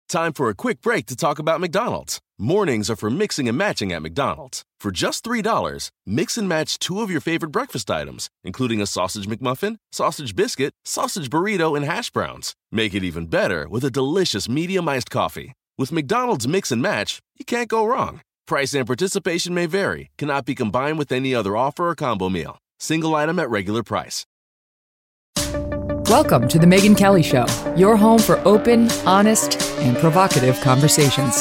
Time for a quick break to talk about McDonald's. Mornings are for mixing and matching at McDonald's. For just $3, mix and match 2 of your favorite breakfast items, including a sausage McMuffin, sausage biscuit, sausage burrito, and hash browns. Make it even better with a delicious medium iced coffee. With McDonald's Mix and Match, you can't go wrong. Price and participation may vary. Cannot be combined with any other offer or combo meal. Single item at regular price. Welcome to The Megyn Kelly Show, your home for open, honest, and provocative conversations.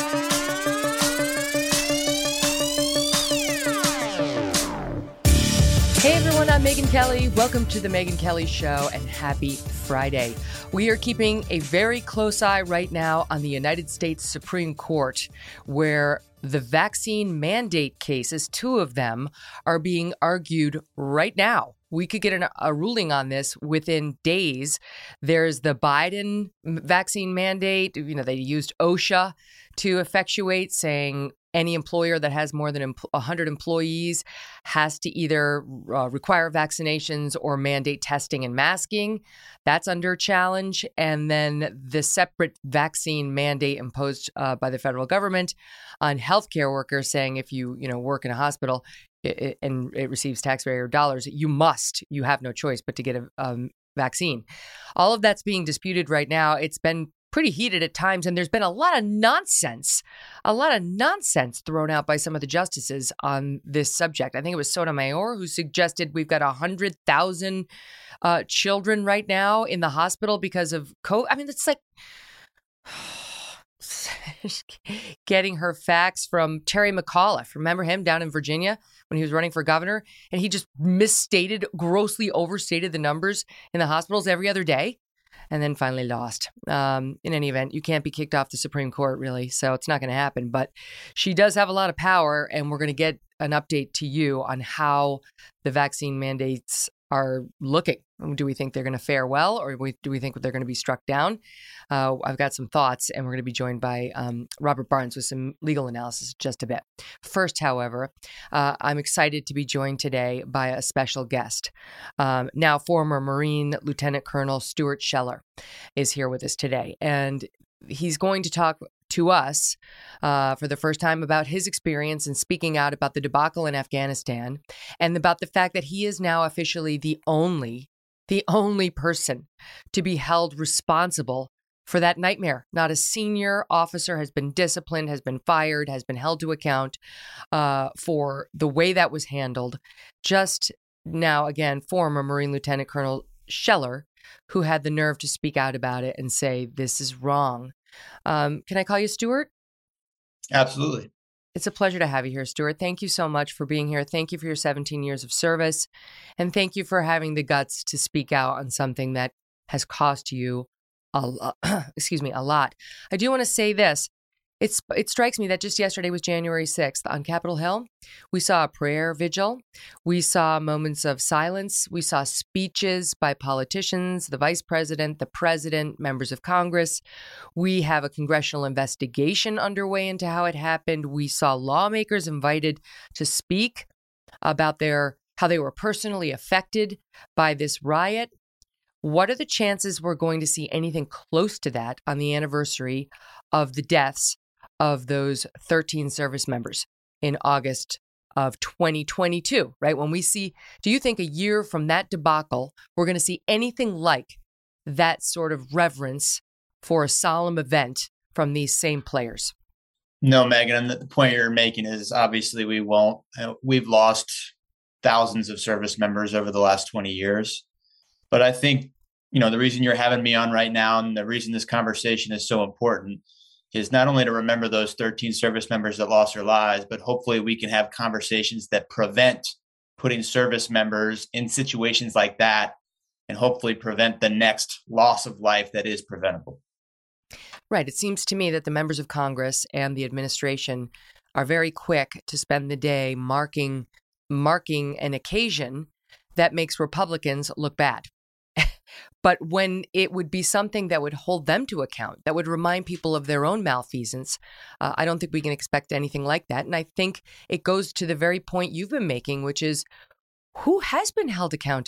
Hey everyone, I'm Megyn Kelly. Welcome to The Megyn Kelly Show and happy Friday. We are keeping a very close eye right now on the United States Supreme Court, where the vaccine mandate cases, 2 of them, are being argued right now. We could get a ruling on this within days. There's the Biden vaccine mandate. They used OSHA to effectuate, saying any employer that has more than 100 employees has to either require vaccinations or mandate testing and masking. That's under challenge. And then the separate vaccine mandate imposed by the federal government on healthcare workers, saying if you work in a hospital and it receives taxpayer dollars, you have no choice but to get a vaccine. All of that's being disputed right now. It's been pretty heated at times, and there's been a lot of nonsense thrown out by some of the justices on this subject. I think it was Sotomayor who suggested we've got 100,000 children right now in the hospital because of COVID. I mean, it's like getting her facts from Terry McAuliffe. Remember him down in Virginia when he was running for governor? And he just grossly overstated the numbers in the hospitals every other day, and then finally lost. In any event, you can't be kicked off the Supreme Court, really, so it's not going to happen. But she does have a lot of power, and we're going to get an update to you on how the vaccine mandates are looking. Do we think they're going to fare well, or do we think they're going to be struck down? I've got some thoughts, and we're going to be joined by Robert Barnes with some legal analysis in just a bit. First, however, I'm excited to be joined today by a special guest. Now, former Marine Lieutenant Colonel Stuart Scheller is here with us today, and he's going to talk to us for the first time about his experience in speaking out about the debacle in Afghanistan, and about the fact that he is now officially the only person to be held responsible for that nightmare. Not a senior officer has been disciplined, has been fired, has been held to account for the way that was handled. Just now, again, former Marine Lieutenant Colonel Scheller, who had the nerve to speak out about it and say, this is wrong. Can I call you Stuart? Absolutely. It's a pleasure to have you here, Stuart. Thank you so much for being here. Thank you for your 17 years of service. And thank you for having the guts to speak out on something that has cost you a lot. I do want to say this. It strikes me that just yesterday was January 6th on Capitol Hill. We saw a prayer vigil. We saw moments of silence. We saw speeches by politicians, the vice president, the president, members of Congress. We have a congressional investigation underway into how it happened. We saw lawmakers invited to speak about how they were personally affected by this riot. What are the chances we're going to see anything close to that on the anniversary of the deaths of those 13 service members in August of 2022, right? Do you think a year from that debacle, we're going to see anything like that sort of reverence for a solemn event from these same players? No, Megyn, and the point you're making is obviously we won't. We've lost thousands of service members over the last 20 years. But I think, the reason you're having me on right now and the reason this conversation is so important is not only to remember those 13 service members that lost their lives, but hopefully we can have conversations that prevent putting service members in situations like that and hopefully prevent the next loss of life that is preventable. Right. It seems to me that the members of Congress and the administration are very quick to spend the day marking an occasion that makes Republicans look bad. But when it would be something that would hold them to account, that would remind people of their own malfeasance, I don't think we can expect anything like that. And I think it goes to the very point you've been making, which is who has been held accountable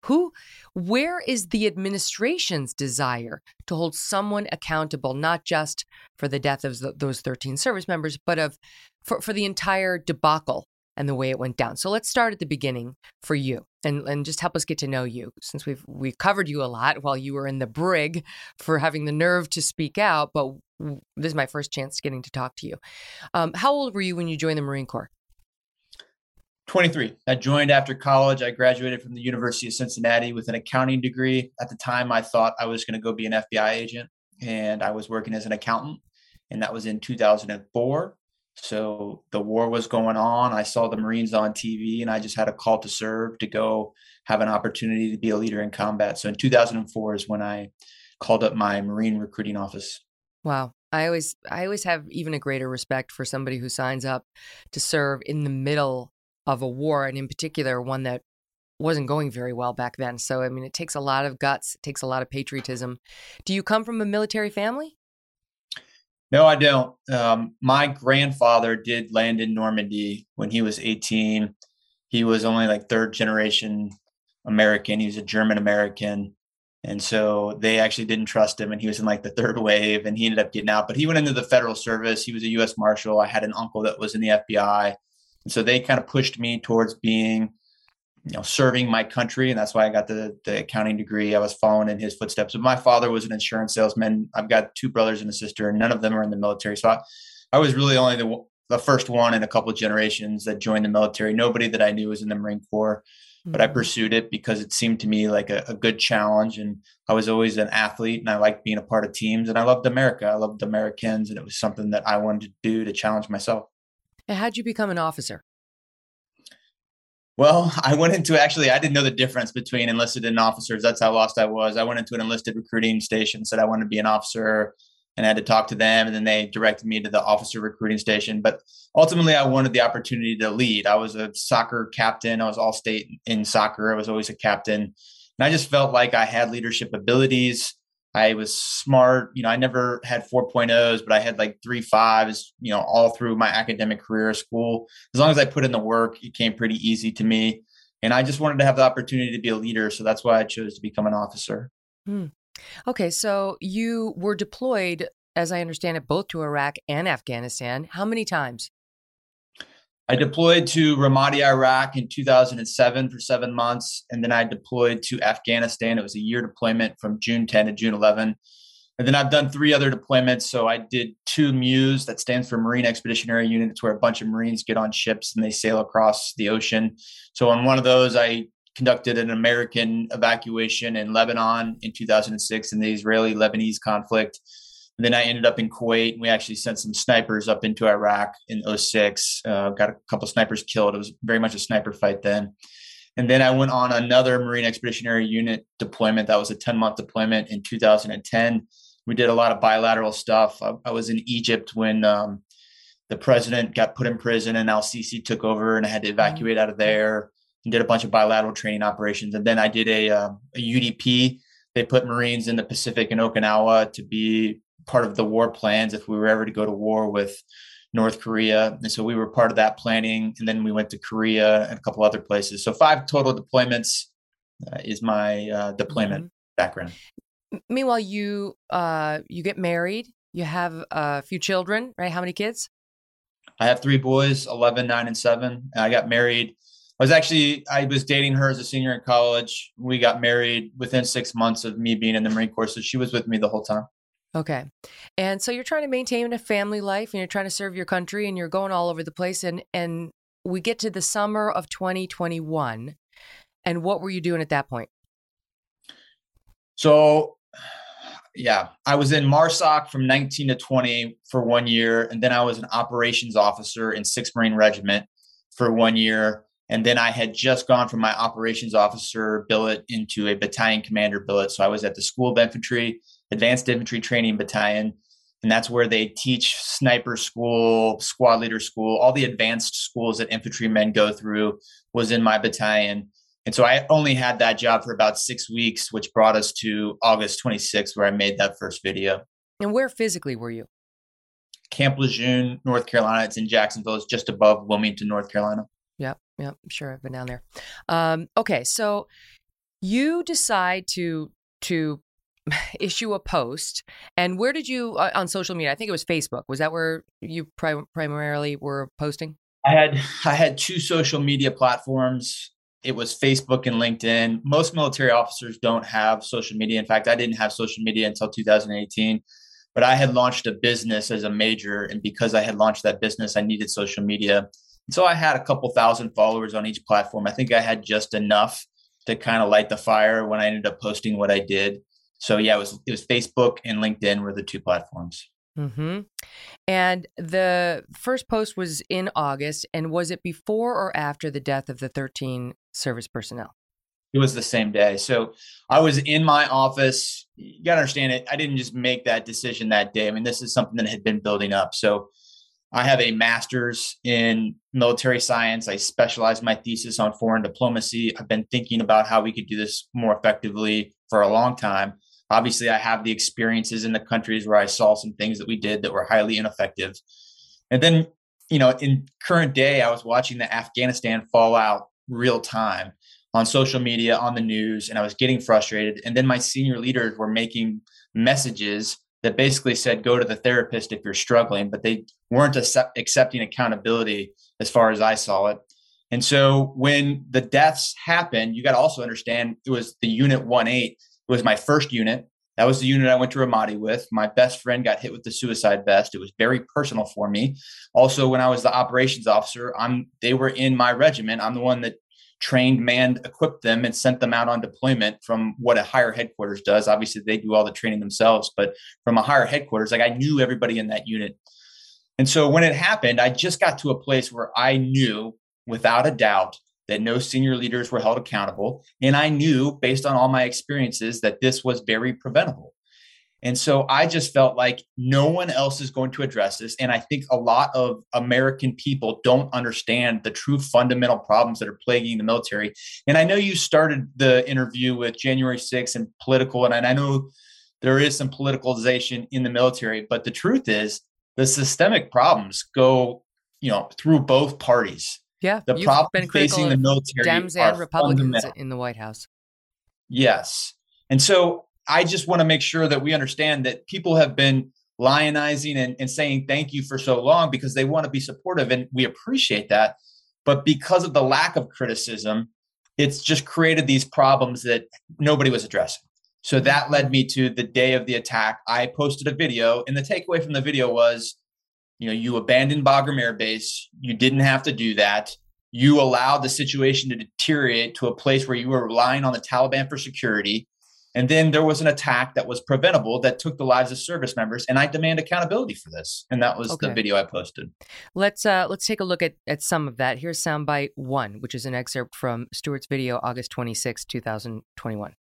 Where is the administration's desire to hold someone accountable, not just for the death of those 13 service members, but for the entire debacle and the way it went down? So let's start at the beginning for you and just help us get to know you, since we've covered you a lot while you were in the brig for having the nerve to speak out. But this is my first chance getting to talk to you. How old were you when you joined the Marine Corps? 23. I joined after college. I graduated from the University of Cincinnati with an accounting degree. At the time, I thought I was going to go be an FBI agent, and I was working as an accountant, and that was in 2004. So the war was going on. I saw the Marines on TV, and I just had a call to serve to go have an opportunity to be a leader in combat. So in 2004 is when I called up my Marine recruiting office. Wow. I always have even a greater respect for somebody who signs up to serve in the middle of a war, and in particular, one that wasn't going very well back then. So, I mean, it takes a lot of guts. It takes a lot of patriotism. Do you come from a military family? No, I don't. My grandfather did land in Normandy when he was 18. He was only like third generation American. He was a German American. And so they actually didn't trust him. And he was in like the third wave, and he ended up getting out. But he went into the federal service. He was a U.S. Marshal. I had an uncle that was in the FBI. And so they kind of pushed me towards being, serving my country. And that's why I got the accounting degree. I was following in his footsteps. But my father was an insurance salesman. I've got two brothers and a sister, and none of them are in the military. So I was really only the first one in a couple of generations that joined the military. Nobody that I knew was in the Marine Corps, but I pursued it because it seemed to me like a good challenge. And I was always an athlete, and I liked being a part of teams, and I loved America. I loved Americans, and it was something that I wanted to do to challenge myself. And how'd you become an officer? Well, I didn't know the difference between enlisted and officers. That's how lost I was. I went into an enlisted recruiting station, said I wanted to be an officer, and I had to talk to them. And then they directed me to the officer recruiting station. But ultimately, I wanted the opportunity to lead. I was a soccer captain. I was all state in soccer. I was always a captain. And I just felt like I had leadership abilities. I was smart. I never had 4.0s, but I had like 3.5s, all through my academic career at school. As long as I put in the work, it came pretty easy to me. And I just wanted to have the opportunity to be a leader. So that's why I chose to become an officer. Okay. So you were deployed, as I understand it, both to Iraq and Afghanistan. How many times? I deployed to Ramadi, Iraq in 2007 for 7 months. And then I deployed to Afghanistan. It was a year deployment from June 10 to June 11. And then I've done 3 other deployments. So I did 2 MUs, that stands for Marine Expeditionary Unit. It's where a bunch of Marines get on ships and they sail across the ocean. So on one of those, I conducted an American evacuation in Lebanon in 2006 in the Israeli-Lebanese conflict. And then I ended up in Kuwait, and we actually sent some snipers up into Iraq in 2006. Got a couple snipers killed. It was very much a sniper fight then. And then I went on another Marine Expeditionary Unit deployment. That was a 10-month deployment in 2010. We did a lot of bilateral stuff. I was in Egypt when the president got put in prison and al-Sisi took over, and I had to evacuate out of there and did a bunch of bilateral training operations. And then I did a UDP. They put Marines in the Pacific and Okinawa to be part of the war plans if we were ever to go to war with North Korea. And so we were part of that planning. And then we went to Korea and a couple other places. So 5 total deployments is my deployment background. Meanwhile, you get married. You have a few children, right? How many kids? I have 3 boys, 11, 9, and 7. I got married. I was dating her as a senior in college. We got married within 6 months of me being in the Marine Corps. So she was with me the whole time. Okay. And so you're trying to maintain a family life, and you're trying to serve your country, and you're going all over the place. And we get to the summer of 2021. And what were you doing at that point? So, I was in MARSOC from 19 to 20 for 1 year. And then I was an operations officer in 6th Marine Regiment for 1 year. And then I had just gone from my operations officer billet into a battalion commander billet. So I was at the School of Infantry, Advanced Infantry Training Battalion. And that's where they teach sniper school, squad leader school, all the advanced schools that infantrymen go through was in my battalion. And so I only had that job for about 6 weeks, which brought us to August 26th, where I made that first video. And where physically were you? Camp Lejeune, North Carolina. It's in Jacksonville. It's just above Wilmington, North Carolina. Yep. I'm sure I've been down there. Okay. So You decide to issue a post, and where did you on social media? I think it was Facebook. Was that where you primarily were posting? I had two social media platforms. It was Facebook and LinkedIn. Most military officers don't have social media. In fact, I didn't have social media until 2018. But I had launched a business as a major, and because I had launched that business, I needed social media. And so I had a couple thousand followers on each platform. I think I had just enough to kind of light the fire when I ended up posting what I did. So yeah, it was Facebook and LinkedIn were the two platforms. Mm-hmm. And the first post was in August. And was it before or after the death of the 13 service personnel? It was the same day. So I was in my office. You got to understand it. I didn't just make that decision that day. I mean, this is something that had been building up. So I have a master's in military science. I specialized my thesis on foreign diplomacy. I've been thinking about how we could do this more effectively for a long time. Obviously, I have the experiences in the countries where I saw some things that we did that were highly ineffective. And then, in current day, I was watching the Afghanistan fallout real time on social media, on the news, and I was getting frustrated. And then my senior leaders were making messages that basically said, go to the therapist if you're struggling, but they weren't accepting accountability as far as I saw it. And so when the deaths happened, you got to also understand it was the Unit 1-8. It was my first unit. That was the unit I went to Ramadi with. My best friend got hit with the suicide vest. It was very personal for me. Also, when I was the operations officer, they were in my regiment. I'm the one that trained, manned, equipped them, and sent them out on deployment from what a higher headquarters does. Obviously, they do all the training themselves, but from a higher headquarters, I knew everybody in that unit. And so when it happened, I just got to a place where I knew without a doubt that no senior leaders were held accountable. And I knew, based on all my experiences, that this was very preventable. And so I just felt like no one else is going to address this. And I think a lot of American people don't understand the true fundamental problems that are plaguing the military. And I know you started the interview with January 6th and political, and I know there is some politicalization in the military, but the truth is the systemic problems go, through both parties. Yeah, the problems facing the military Dems and Republicans fundamental. in the White House. Yes. And so I just want to make sure that we understand that people have been lionizing and saying thank you for so long because they want to be supportive, and we appreciate that. But because of the lack of criticism, it's just created these problems that nobody was addressing. So that led me to the day of the attack. I posted a video, and the takeaway from the video was, you abandoned Bagram Air Base. You didn't have to do that. You allowed the situation to deteriorate to a place where you were relying on the Taliban for security. And then there was an attack that was preventable that took the lives of service members. And I demand accountability for this. And that was the video I posted. Let's take a look at some of that. Here's soundbite 1, which is an excerpt from Stuart's video, August 26, 2021.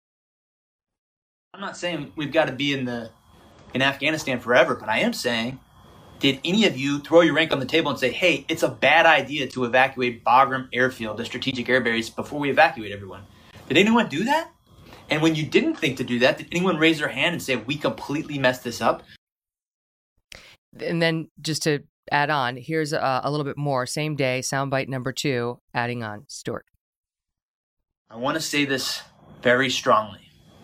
I'm not saying we've got to be in Afghanistan forever, but I am saying, did any of you throw your rank on the table and say, hey, it's a bad idea to evacuate Bagram Airfield, a strategic air base, before we evacuate everyone? Did anyone do that? And when you didn't think to do that, did anyone raise their hand and say, we completely messed this up? And then just to add on, here's a little bit more. Same day, soundbite number 2, adding on. Stuart. I want to say this very strongly.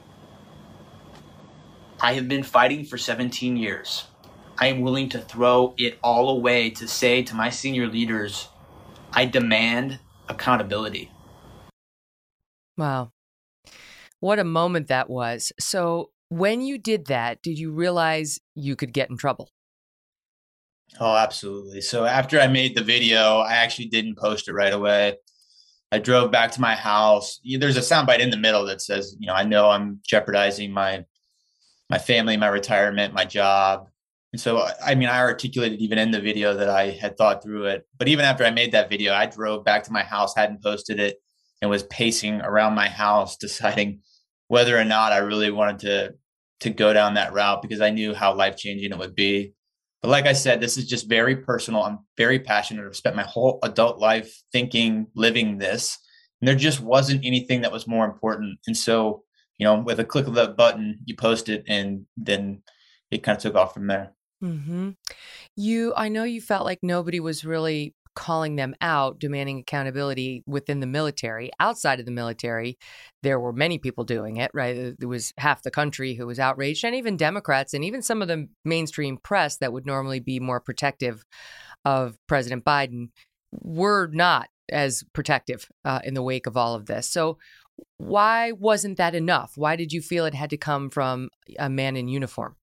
I have been fighting for 17 years. I am willing to throw it all away to say to my senior leaders, I demand accountability. Wow. What a moment that was. So when you did that, did you realize you could get in trouble? Oh, absolutely. So after I made the video, I actually didn't post it right away. I drove back to my house. There's a soundbite in the middle that says, I know I'm jeopardizing my family, my retirement, my job. And so, I articulated even in the video that I had thought through it. But even after I made that video, I drove back to my house, hadn't posted it, and was pacing around my house, deciding whether or not I really wanted to go down that route because I knew how life-changing it would be. But like I said, this is just very personal. I'm very passionate. I've spent my whole adult life thinking, living this. And there just wasn't anything that was more important. And so, with a click of the button, you post it, and then it kind of took off from there. Mm-hmm. I know you felt like nobody was really calling them out, demanding accountability within the military. Outside of the military, there were many people doing it, right? There was half the country who was outraged, and even Democrats and even some of the mainstream press that would normally be more protective of President Biden were not as protective in the wake of all of this. So why wasn't that enough? Why did you feel it had to come from a man in uniform?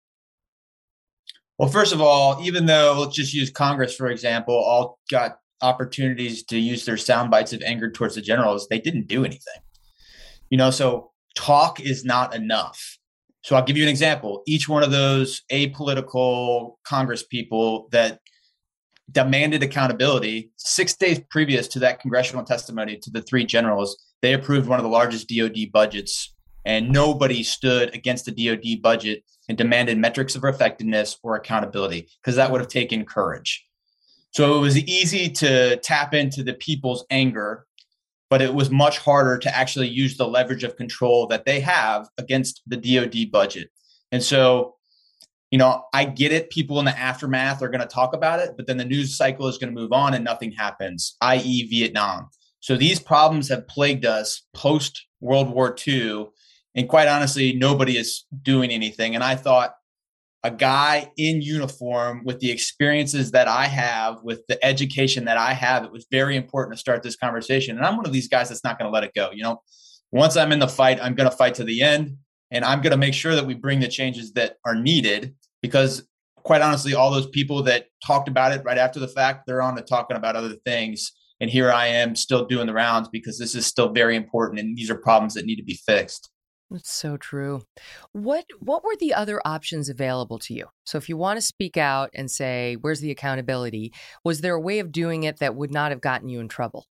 Well, first of all, even though, let's just use Congress, for example, all got opportunities to use their sound bites of anger towards the generals, they didn't do anything. So talk is not enough. So I'll give you an example. Each one of those apolitical Congress people that demanded accountability, 6 days previous to that congressional testimony to the three generals, they approved one of the largest DoD budgets, and nobody stood against the DoD budget and demanded metrics of effectiveness or accountability, because that would have taken courage. So it was easy to tap into the people's anger, but it was much harder to actually use the leverage of control that they have against the DoD budget. And so, I get it. People in the aftermath are going to talk about it, but then the news cycle is going to move on and nothing happens, i.e. Vietnam. So these problems have plagued us post World War II. And quite honestly, nobody is doing anything. And I thought a guy in uniform with the experiences that I have, with the education that I have, it was very important to start this conversation. And I'm one of these guys that's not going to let it go. Once I'm in the fight, I'm going to fight to the end. And I'm going to make sure that we bring the changes that are needed, because quite honestly, all those people that talked about it right after the fact, they're on to talking about other things. And here I am still doing the rounds because this is still very important. And these are problems that need to be fixed. That's so true. What were the other options available to you? So if you want to speak out and say, where's the accountability? Was there a way of doing it that would not have gotten you in trouble?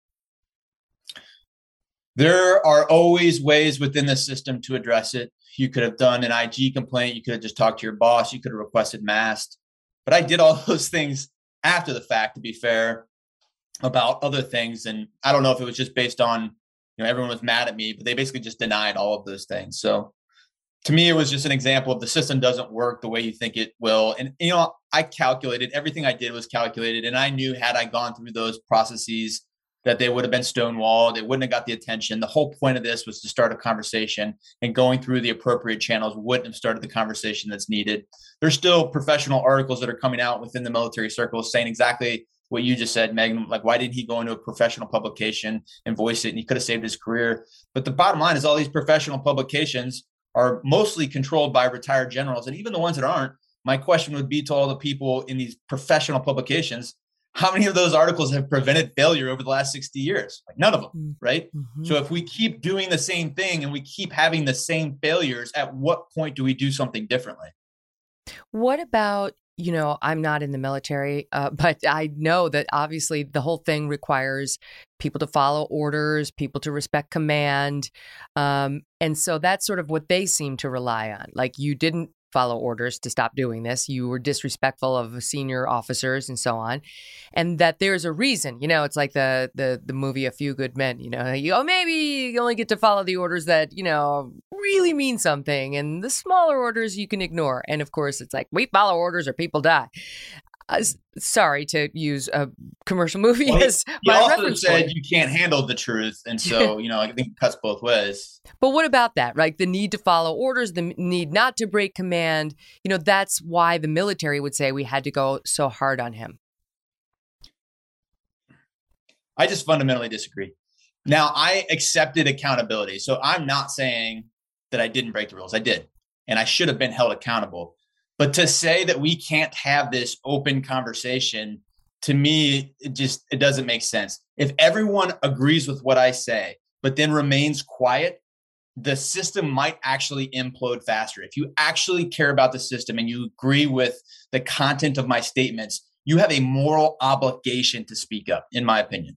There are always ways within the system to address it. You could have done an IG complaint. You could have just talked to your boss. You could have requested masks. But I did all those things after the fact, to be fair, about other things. And I don't know if it was just based on, everyone was mad at me, but they basically just denied all of those things. So to me, it was just an example of the system doesn't work the way you think it will. And, I calculated, everything I did was calculated. And I knew, had I gone through those processes, that they would have been stonewalled. It wouldn't have got the attention. The whole point of this was to start a conversation, and going through the appropriate channels wouldn't have started the conversation that's needed. There's still professional articles that are coming out within the military circles saying exactly what you just said, Megan. Like, why didn't he go into a professional publication and voice it? And he could have saved his career. But the bottom line is, all these professional publications are mostly controlled by retired generals. And even the ones that aren't, my question would be to all the people in these professional publications, how many of those articles have prevented failure over the last 60 years? Like, none of them, right? Mm-hmm. So if we keep doing the same thing and we keep having the same failures, at what point do we do something differently? What about, I'm not in the military, but I know that obviously the whole thing requires people to follow orders, people to respect command. And so that's sort of what they seem to rely on. Like, you didn't follow orders to stop doing this. You were disrespectful of senior officers and so on. And that there's a reason, it's like the movie A Few Good Men, maybe you only get to follow the orders that, really mean something. And the smaller orders you can ignore. And of course, it's like, we follow orders or people die. Sorry to use a commercial movie as my reference point. You also said you can't handle the truth. And so, I think it cuts both ways. But what about that, right? The need to follow orders, the need not to break command. That's why the military would say we had to go so hard on him. I just fundamentally disagree. Now, I accepted accountability. So I'm not saying that I didn't break the rules. I did. And I should have been held accountable. But to say that we can't have this open conversation, to me, it doesn't make sense. If everyone agrees with what I say, but then remains quiet, the system might actually implode faster. If you actually care about the system and you agree with the content of my statements, you have a moral obligation to speak up, in my opinion.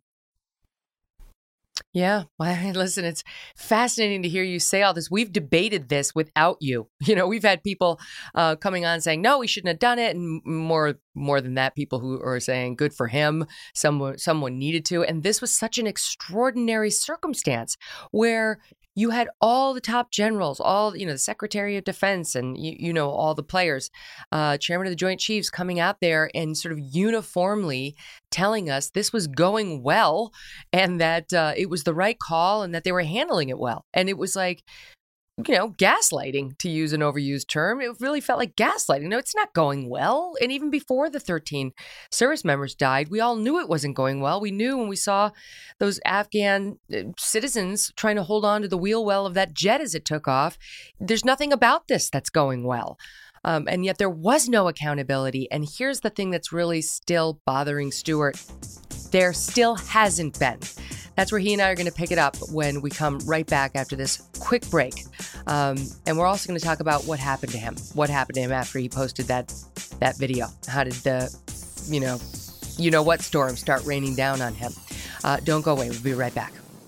Yeah. Well, listen, it's fascinating to hear you say all this. We've debated this without you. We've had people coming on saying, no, we shouldn't have done it. And more than that, people who are saying, good for him. Someone needed to. And this was such an extraordinary circumstance where you had all the top generals, all, the Secretary of Defense and, all the players, Chairman of the Joint Chiefs coming out there and sort of uniformly telling us this was going well and that it was the right call and that they were handling it well. And it was like, gaslighting, to use an overused term. It really felt like gaslighting. No, it's not going well. And even before the 13 service members died, we all knew it wasn't going well. We knew when we saw those Afghan citizens trying to hold on to the wheel well of that jet as it took off. There's nothing about this that's going well. And yet there was no accountability. And here's the thing that's really still bothering Stuart. There still hasn't been. That's where he and I are going to pick it up when we come right back after this quick break. And we're also going to talk about what happened to him. What happened to him after he posted that video. How did the, what storm start raining down on him? Don't go away. We'll be right back.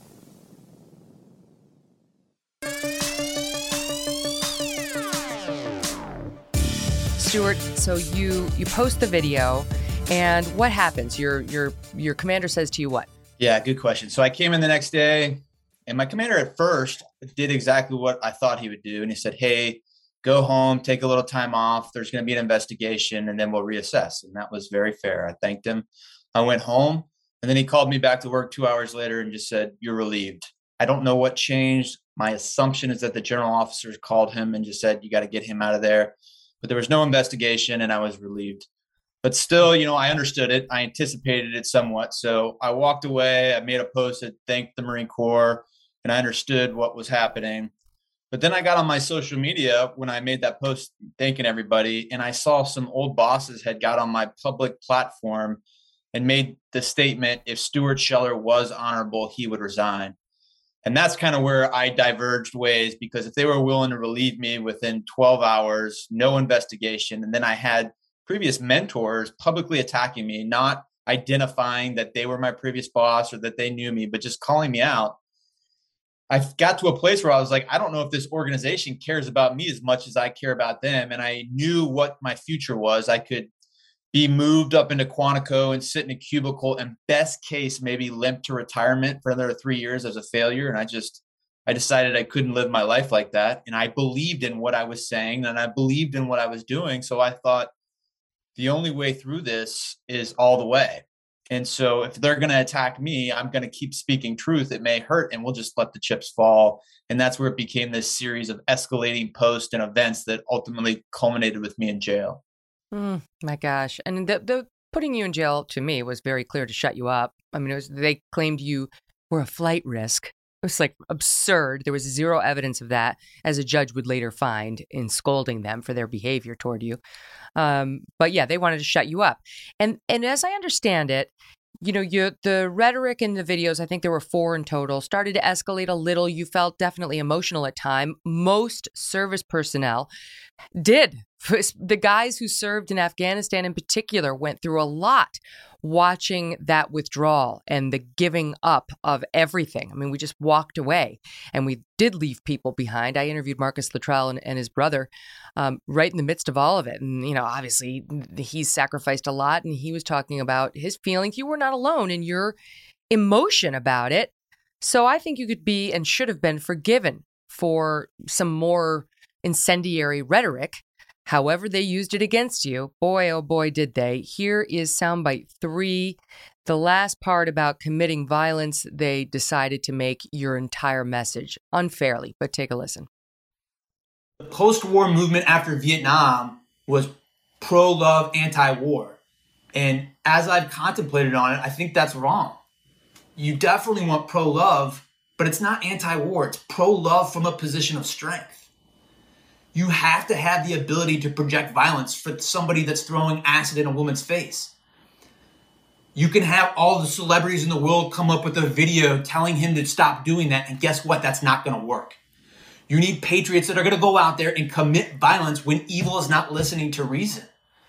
Stuart, so you post the video, and what happens? Your commander says to you what? Yeah, good question. So I came in the next day, and my commander at first did exactly what I thought he would do. And he said, hey, go home, take a little time off. There's going to be an investigation, and then we'll reassess. And that was very fair. I thanked him. I went home, and then he called me back to work 2 hours later and just said, you're relieved. I don't know what changed. My assumption is that the general officers called him and just said, you got to get him out of there. But there was no investigation, and I was relieved. But still, I understood it. I anticipated it somewhat. So I walked away. I made a post that thanked the Marine Corps, and I understood what was happening. But then I got on my social media when I made that post thanking everybody, and I saw some old bosses had got on my public platform and made the statement, if Stuart Scheller was honorable, he would resign. And that's kind of where I diverged ways, because if they were willing to relieve me within 12 hours, no investigation, and then I had previous mentors publicly attacking me, not identifying that they were my previous boss or that they knew me, but just calling me out. I got to a place where I was like, I don't know if this organization cares about me as much as I care about them. And I knew what my future was. I could be moved up into Quantico and sit in a cubicle and best case, maybe limp to retirement for another 3 years as a failure. And I decided I couldn't live my life like that. And I believed in what I was saying and I believed in what I was doing. So I thought, the only way through this is all the way. And so if they're going to attack me, I'm going to keep speaking truth. It may hurt, and we'll just let the chips fall. And that's where it became this series of escalating posts and events that ultimately culminated with me in jail. My gosh. And the putting you in jail, to me, was very clear to shut you up. I mean, they claimed you were a flight risk. It was like absurd. There was zero evidence of that, as a judge would later find in scolding them for their behavior toward you. But yeah, they wanted to shut you up. And as I understand it, the rhetoric in the videos, I think there were 4 in total, started to escalate a little. You felt definitely emotional at time. Most service personnel did. The guys who served in Afghanistan in particular went through a lot watching that withdrawal and the giving up of everything. I mean, we just walked away, and we did leave people behind. I interviewed Marcus Luttrell and his brother right in the midst of all of it. And, obviously he's sacrificed a lot, and he was talking about his feelings. You were not alone in your emotion about it. So I think you could be and should have been forgiven for some more incendiary rhetoric. However they used it against you, boy, oh boy, did they. Here is soundbite 3, the last part about committing violence. They decided to make your entire message unfairly, but take a listen. The post-war movement after Vietnam was pro-love, anti-war. And as I've contemplated on it, I think that's wrong. You definitely want pro-love, but it's not anti-war. It's pro-love from a position of strength. You have to have the ability to project violence for somebody that's throwing acid in a woman's face. You can have all the celebrities in the world come up with a video telling him to stop doing that, and guess what? That's not going to work. You need patriots that are going to go out there and commit violence when evil is not listening to reason.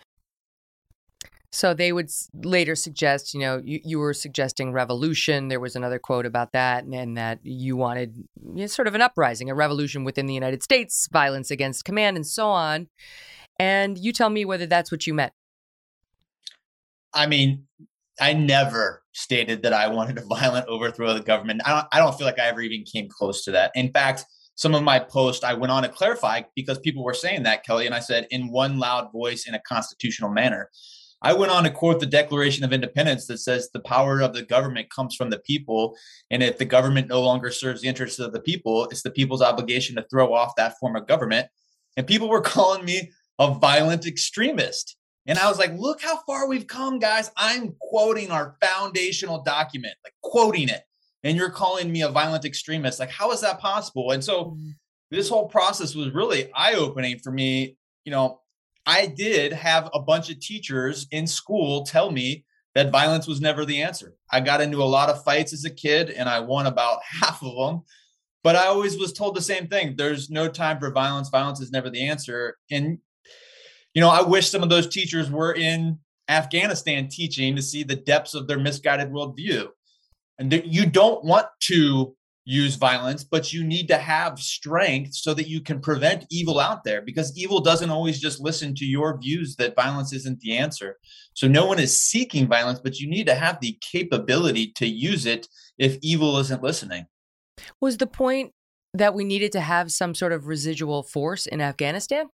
So they would later suggest, you were suggesting revolution. There was another quote about that, and that you wanted sort of an uprising, a revolution within the United States, violence against command, and so on. And you tell me whether that's what you meant. I mean, I never stated that I wanted a violent overthrow of the government. I don't feel like I ever even came close to that. In fact, some of my posts, I went on to clarify because people were saying that, Kelly, and I said, in one loud voice in a constitutional manner. I went on to quote the Declaration of Independence that says the power of the government comes from the people. And if the government no longer serves the interests of the people, it's the people's obligation to throw off that form of government. And people were calling me a violent extremist. And I was like, look how far we've come, guys. I'm quoting our foundational document, like quoting it. And you're calling me a violent extremist. Like, how is that possible? And so this whole process was really eye-opening for me. I did have a bunch of teachers in school tell me that violence was never the answer. I got into a lot of fights as a kid and I won about half of them. But I always was told the same thing. There's no time for violence. Violence is never the answer. And, I wish some of those teachers were in Afghanistan teaching to see the depths of their misguided worldview. And you don't want to use violence, but you need to have strength so that you can prevent evil out there, because evil doesn't always just listen to your views that violence isn't the answer. So no one is seeking violence, but you need to have the capability to use it if evil isn't listening. Was the point that we needed to have some sort of residual force in Afghanistan?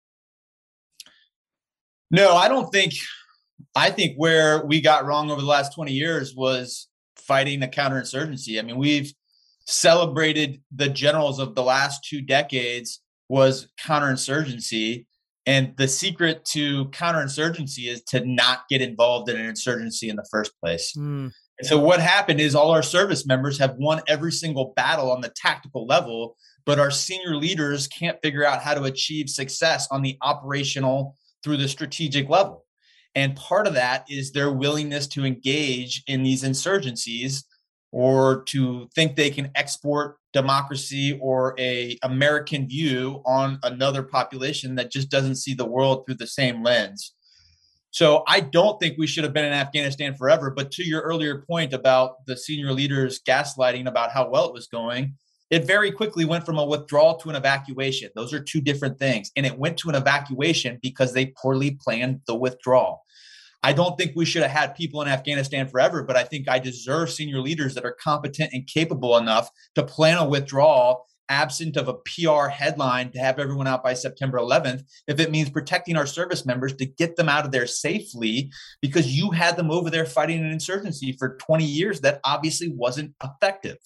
No, I think where we got wrong over the last 20 years was fighting a counterinsurgency. I mean, we've celebrated the generals of the last 2 decades was counterinsurgency. And the secret to counterinsurgency is to not get involved in an insurgency in the first place. And so what happened is all our service members have won every single battle on the tactical level, but our senior leaders can't figure out how to achieve success on the operational through the strategic level. And part of that is their willingness to engage in these insurgencies or to think they can export democracy or a American view on another population that just doesn't see the world through the same lens. So I don't think we should have been in Afghanistan forever. But to your earlier point about the senior leaders gaslighting about how well it was going, it very quickly went from a withdrawal to an evacuation. Those are 2 different things. And it went to an evacuation because they poorly planned the withdrawal. I don't think we should have had people in Afghanistan forever, but I think I deserve senior leaders that are competent and capable enough to plan a withdrawal absent of a PR headline to have everyone out by September 11th, if it means protecting our service members to get them out of there safely, because you had them over there fighting an insurgency for 20 years that obviously wasn't effective.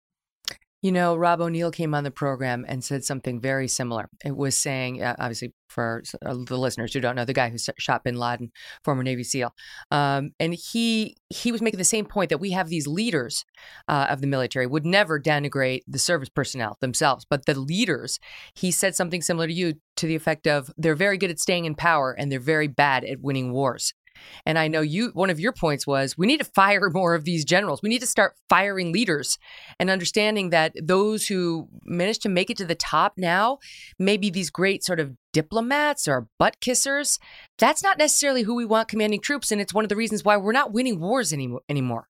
Rob O'Neill came on the program and said something very similar. It was saying, obviously, for the listeners who don't know, the guy who shot bin Laden, former Navy SEAL. And he was making the same point that we have these leaders of the military would never denigrate the service personnel themselves. But the leaders, he said something similar to you, to the effect of they're very good at staying in power and they're very bad at winning wars. And I know one of your points was we need to fire more of these generals. We need to start firing leaders and understanding that those who manage to make it to the top now, maybe these great sort of diplomats or butt kissers, that's not necessarily who we want commanding troops. And it's one of the reasons why we're not winning wars anymore.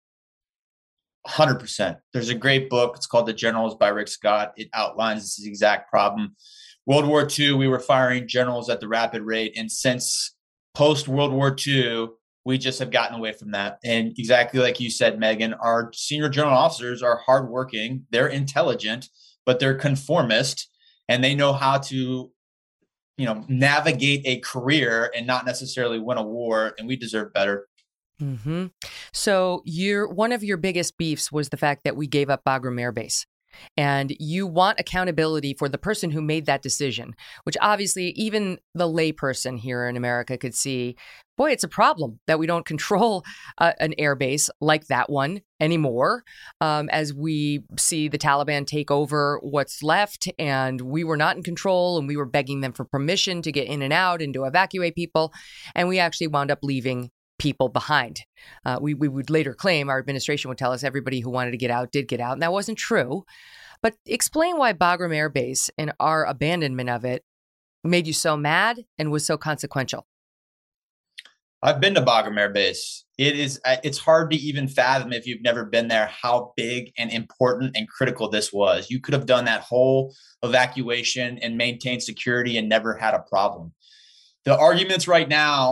100%. There's a great book. It's called The Generals by Rick Scott. It outlines this exact problem. World War II, we were firing generals at the rapid rate. And since post-World War II, we just have gotten away from that. And exactly like you said, Megan, our senior general officers are hardworking, they're intelligent, but they're conformist, and they know how to, navigate a career and not necessarily win a war, and we deserve better. Mm-hmm. So one of your biggest beefs was the fact that we gave up Bagram Air Base. And you want accountability for the person who made that decision, which obviously even the layperson here in America could see, boy, it's a problem that we don't control an airbase like that one anymore, as we see the Taliban take over what's left, and we were not in control, and we were begging them for permission to get in and out and to evacuate people, and we actually wound up leaving people behind. We would later claim, our administration would tell us everybody who wanted to get out did get out, and that wasn't true. But explain why Bagram Air Base and our abandonment of it made you so mad and was so consequential. I've been to Bagram Air Base. It's hard to even fathom, if you've never been there, how big and important and critical this was. You could have done that whole evacuation and maintained security and never had a problem. The arguments right now,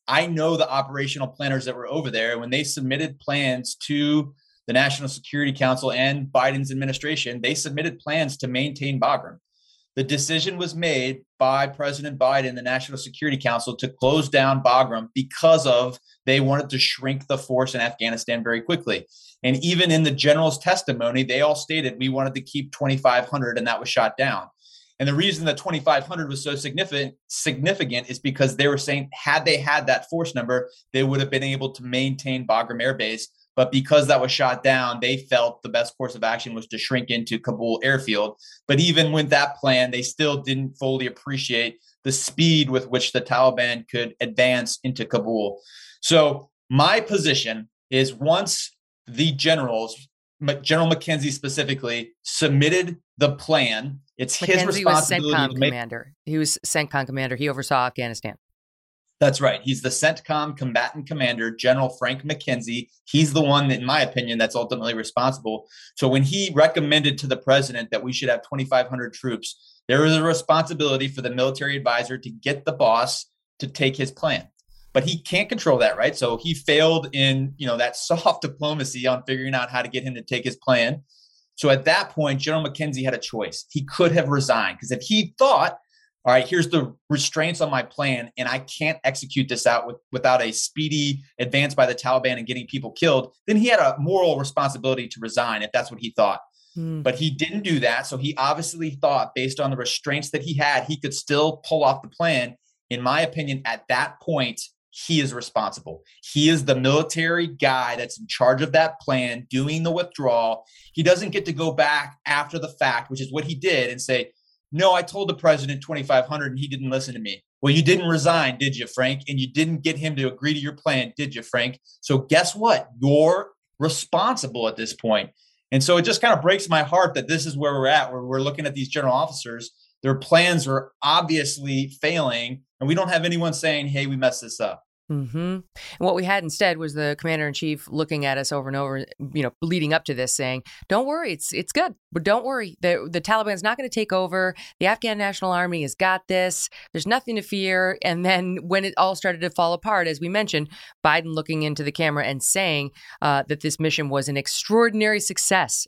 I know the operational planners that were over there. When they submitted plans to the National Security Council and Biden's administration, they submitted plans to maintain Bagram. The decision was made by President Biden, the National Security Council, to close down Bagram because they wanted to shrink the force in Afghanistan very quickly. And even in the general's testimony, they all stated we wanted to keep 2,500, and that was shot down. And the reason that 2,500 was so significant is because they were saying had they had that force number, they would have been able to maintain Bagram Air Base. But because that was shot down, they felt the best course of action was to shrink into Kabul airfield. But even with that plan, they still didn't fully appreciate the speed with which the Taliban could advance into Kabul. So my position is once the generals, General McKenzie specifically, submitted the plan, it's his responsibility. McKenzie was CENTCOM commander. He was CENTCOM commander. He oversaw Afghanistan. That's right. He's the CENTCOM combatant commander, General Frank McKenzie. He's the one, in my opinion, that's ultimately responsible. So when he recommended to the president that we should have 2,500 troops, there was a responsibility for the military advisor to get the boss to take his plan. But he can't control that, right? So he failed in, that soft diplomacy on figuring out how to get him to take his plan. So at that point, General McKenzie had a choice. He could have resigned because if he thought, all right, here's the restraints on my plan, and I can't execute this out without a speedy advance by the Taliban and getting people killed, then he had a moral responsibility to resign if that's what he thought. But he didn't do that. So he obviously thought, based on the restraints that he had, he could still pull off the plan. In my opinion, at that point, he is responsible. He is the military guy that's in charge of that plan, doing the withdrawal. He doesn't get to go back after the fact, which is what he did, and say, no, I told the president 2,500 and he didn't listen to me. Well, you didn't resign, did you, Frank? And you didn't get him to agree to your plan, did you, Frank? So guess what? You're responsible at this point. And so it just kind of breaks my heart that this is where we're at, where we're looking at these general officers. Their plans are obviously failing, and we don't have anyone saying, hey, we messed this up. Mm-hmm. And what we had instead was the commander-in-chief looking at us over and over, leading up to this, saying, don't worry, it's good. But don't worry, the Taliban's not going to take over. The Afghan National Army has got this. There's nothing to fear. And then when it all started to fall apart, as we mentioned, Biden looking into the camera and saying that this mission was an extraordinary success,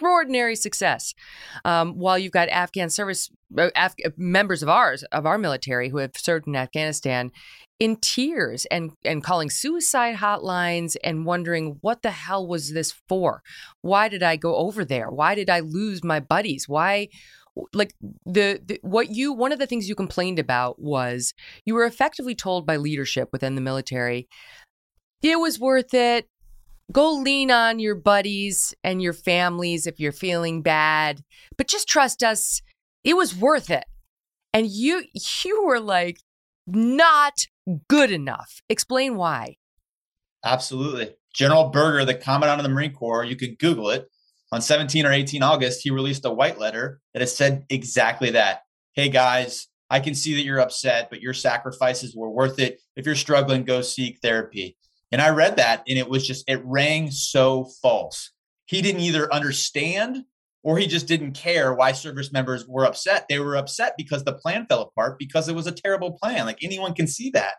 while you've got Afghan service members of our military who have served in Afghanistan in tears and calling suicide hotlines and wondering, what the hell was this for? Why did I go over there? Why did I lose my buddies? Why? Like one of the things you complained about was you were effectively told by leadership within the military, it was worth it. Go lean on your buddies and your families if you're feeling bad, but just trust us. It was worth it. And you were like, not good enough. Explain why. Absolutely. General Berger, the Commandant of the Marine Corps, you can Google it. On 17 or 18 August, he released a white letter that has said exactly that. Hey, guys, I can see that you're upset, but your sacrifices were worth it. If you're struggling, go seek therapy. And I read that, and it rang so false. He didn't either understand or he just didn't care why service members were upset. They were upset because the plan fell apart, because it was a terrible plan. Like, anyone can see that.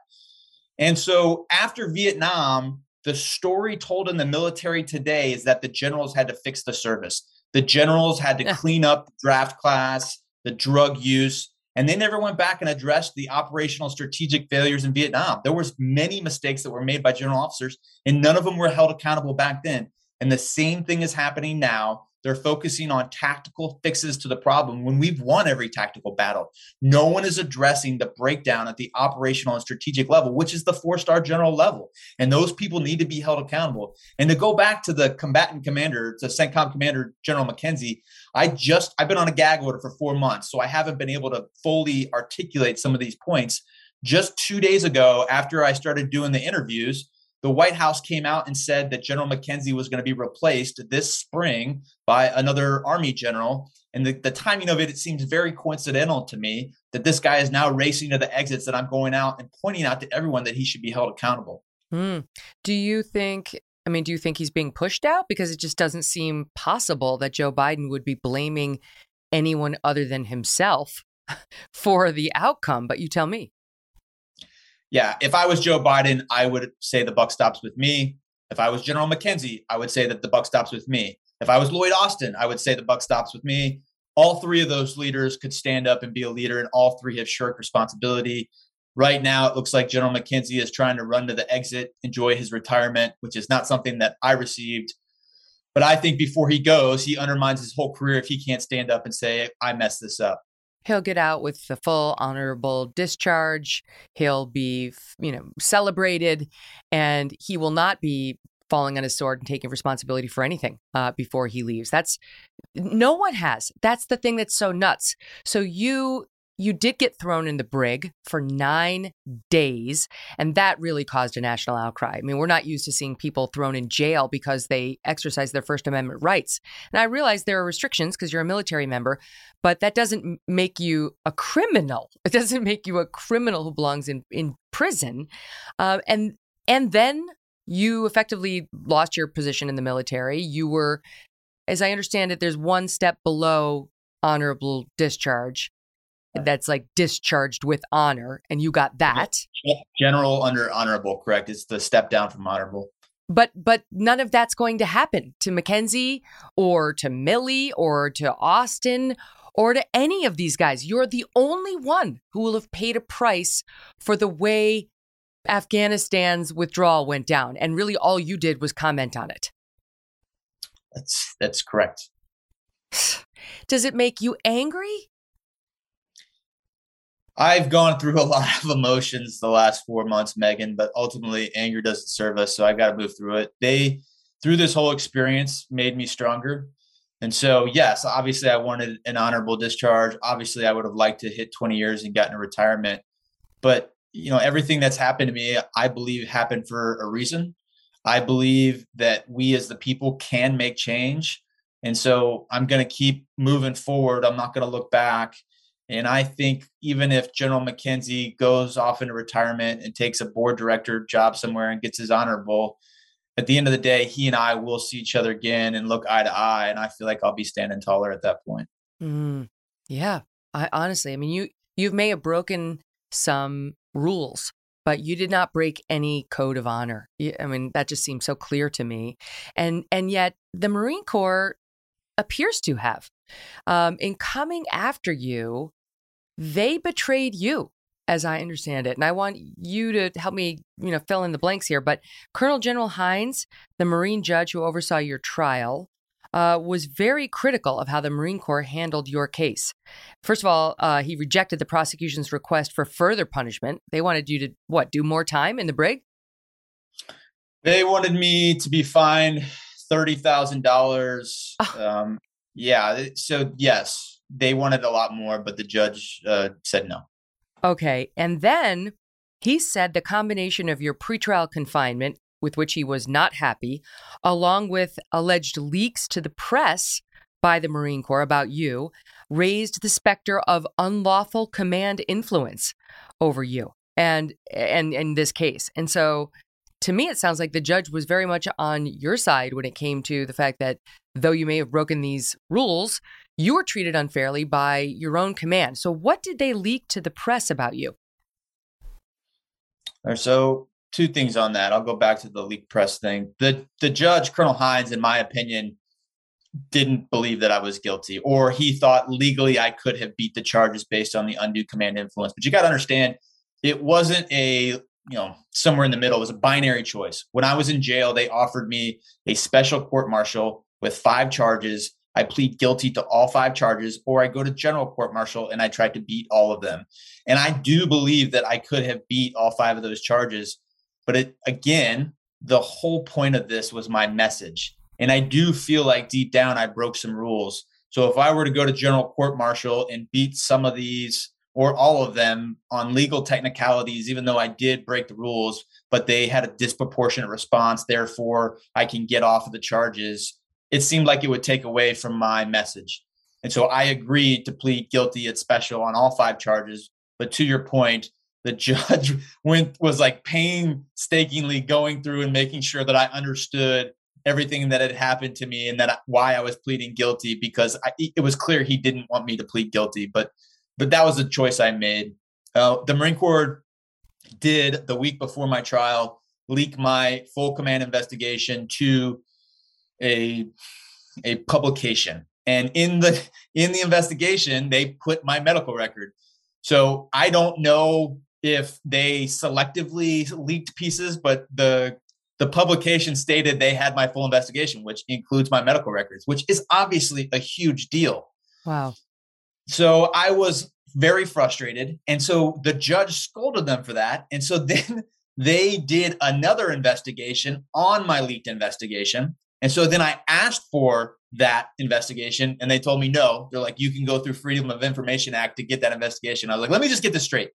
And so after Vietnam, the story told in the military today is that the generals had to fix the service. The generals had to clean up the draft class, the drug use, and they never went back and addressed the operational strategic failures in Vietnam. There was many mistakes that were made by general officers, and none of them were held accountable back then. And the same thing is happening now. They're focusing on tactical fixes to the problem when we've won every tactical battle. No one is addressing the breakdown at the operational and strategic level, which is the 4-star general level. And those people need to be held accountable. And to go back to the combatant commander, to CENTCOM commander, General McKenzie, I've been on a gag order for 4 months, so I haven't been able to fully articulate some of these points. Just 2 days ago, after I started doing the interviews, the White House came out and said that General McKenzie was going to be replaced this spring by another Army general. And the timing of it seems very coincidental to me that this guy is now racing to the exits, that I'm going out and pointing out to everyone that he should be held accountable. Do you think he's being pushed out? Because it just doesn't seem possible that Joe Biden would be blaming anyone other than himself for the outcome. But you tell me. Yeah, if I was Joe Biden, I would say the buck stops with me. If I was General McKenzie, I would say that the buck stops with me. If I was Lloyd Austin, I would say the buck stops with me. All three of those leaders could stand up and be a leader, and all three have shirked responsibility. Right now, it looks like General McKenzie is trying to run to the exit, enjoy his retirement, which is not something that I received. But I think before he goes, he undermines his whole career if he can't stand up and say, I messed this up. He'll get out with the full honorable discharge. He'll be, celebrated, and he will not be falling on his sword and taking responsibility for anything before he leaves. No one has. That's the thing that's so nuts. So you did get thrown in the brig for 9 days, and that really caused a national outcry. I mean, we're not used to seeing people thrown in jail because they exercise their First Amendment rights. And I realize there are restrictions because you're a military member, but that doesn't make you a criminal. It doesn't make you a criminal who belongs in prison. And then you effectively lost your position in the military. You were, as I understand it, there's one step below honorable discharge. That's like discharged with honor, and you got that. General under honorable, correct? It's the step down from honorable. But none of that's going to happen to McKenzie or to Milley or to Austin or to any of these guys. You're the only one who will have paid a price for the way Afghanistan's withdrawal went down. And really all you did was comment on it. That's correct. Does it make you angry? I've gone through a lot of emotions the last 4 months, Megan, but ultimately anger doesn't serve us. So I got to move through it. They, through this whole experience, made me stronger. And so, yes, obviously I wanted an honorable discharge. Obviously I would have liked to hit 20 years and gotten a retirement. But, everything that's happened to me, I believe happened for a reason. I believe that we as the people can make change. And so I'm going to keep moving forward. I'm not going to look back. And I think even if General McKenzie goes off into retirement and takes a board director job somewhere and gets his honorable, at the end of the day, he and I will see each other again and look eye to eye. And I feel like I'll be standing taller at that point. Yeah, honestly, you may have broken some rules, but you did not break any code of honor. That just seems so clear to me. And yet the Marine Corps appears to have. In coming after you, they betrayed you, as I understand it. And I want you to help me, fill in the blanks here. But Colonel General Hines, the Marine judge who oversaw your trial, was very critical of how the Marine Corps handled your case. First of all, he rejected the prosecution's request for further punishment. They wanted you to, do more time in the brig? They wanted me to be fined $30,000. Oh. Yeah. So, yes. They wanted a lot more, but the judge said no. Okay. And then he said the combination of your pretrial confinement, with which he was not happy, along with alleged leaks to the press by the Marine Corps about you, raised the specter of unlawful command influence over you and in this case. And so to me, it sounds like the judge was very much on your side when it came to the fact that though you may have broken these rules, you were treated unfairly by your own command. So what did they leak to the press about you? So 2 things on that. I'll go back to the leaked press thing. The judge, Colonel Hines, in my opinion, didn't believe that I was guilty, or he thought legally I could have beat the charges based on the undue command influence. But you got to understand, it wasn't somewhere in the middle. It was a binary choice. When I was in jail, they offered me a special court-martial with 5 charges. I plead guilty to all 5 charges, or I go to general court-martial and I try to beat all of them. And I do believe that I could have beat all 5 of those charges. But again, the whole point of this was my message. And I do feel like deep down I broke some rules. So if I were to go to general court-martial and beat some of these or all of them on legal technicalities, even though I did break the rules, but they had a disproportionate response, therefore I can get off of the charges, it seemed like it would take away from my message. And so I agreed to plead guilty at special on all 5 charges. But to your point, the judge was like painstakingly going through and making sure that I understood everything that had happened to me and why I was pleading guilty, because it was clear he didn't want me to plead guilty. But that was a choice I made. The Marine Corps did the week before my trial leak my full command investigation to a publication. And in the investigation, they put my medical record. So I don't know if they selectively leaked pieces, but the publication stated they had my full investigation, which includes my medical records, which is obviously a huge deal. Wow. So I was very frustrated. And so the judge scolded them for that. And so then they did another investigation on my leaked investigation. And so then I asked for that investigation and they told me no. They're like, you can go through Freedom of Information Act to get that investigation. I was like, let me just get this straight.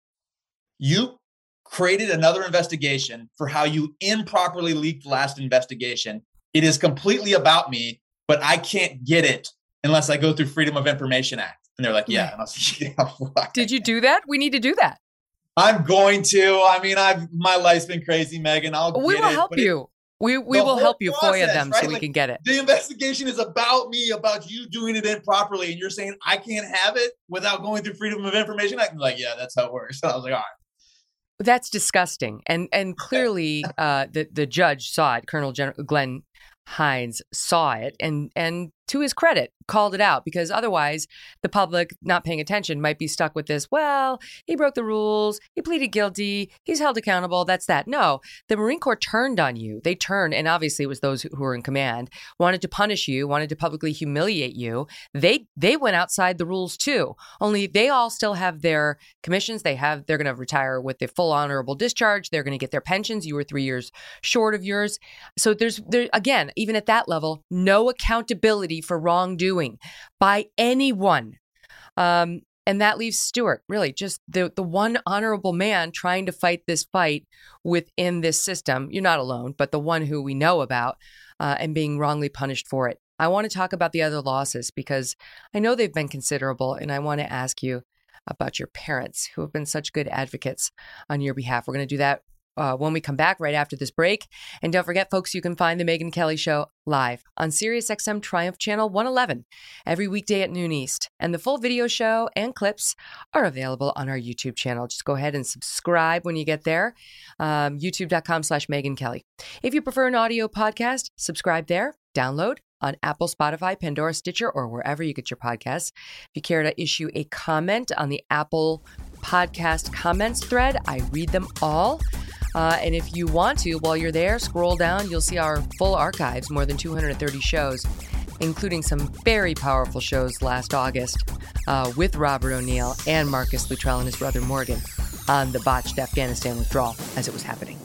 You created another investigation for how you improperly leaked last investigation. It is completely about me, but I can't get it unless I go through Freedom of Information Act. And they're like, yeah. And I was like, yeah. Did you do that? We need to do that. I'm going to. I mean, my life's been crazy, Megan. We will help you. We will help you FOIA them, right? So we can get it. The investigation is about me, about you doing it improperly. And you're saying I can't have it without going through Freedom of Information Act? I'm like, yeah, that's how it works. And I was like, all right. That's disgusting. And clearly the judge saw it. Colonel Glenn Hines saw it and to his credit, called it out, because otherwise the public not paying attention might be stuck with this. Well, he broke the rules. He pleaded guilty. He's held accountable. That's that. No, the Marine Corps turned on you. They turned, and obviously it was those who were in command, wanted to punish you, wanted to publicly humiliate you. They went outside the rules too. Only they all still have their commissions. They're going to retire with the full honorable discharge. They're going to get their pensions. You were 3 years short of yours. So there's again, even at that level, no accountability for wrongdoing by anyone. And that leaves Stuart, really just the one honorable man trying to fight this fight within this system. You're not alone, but the one who we know about and being wrongly punished for it. I want to talk about the other losses because I know they've been considerable, and I want to ask you about your parents who have been such good advocates on your behalf. We're going to do that when we come back right after this break. And don't forget, folks, you can find The Megyn Kelly Show live on SiriusXM Triumph Channel 111 every weekday at noon East. And the full video show and clips are available on our YouTube channel. Just go ahead and subscribe when you get there. YouTube.com/Megyn Kelly. If you prefer an audio podcast, subscribe there. Download on Apple, Spotify, Pandora, Stitcher, or wherever you get your podcasts. If you care to issue a comment on the Apple podcast comments thread, I read them all. And if you want to, while you're there, scroll down, you'll see our full archives, more than 230 shows, including some very powerful shows last August with Robert O'Neill and Marcus Luttrell and his brother Morgan on the botched Afghanistan withdrawal as it was happening.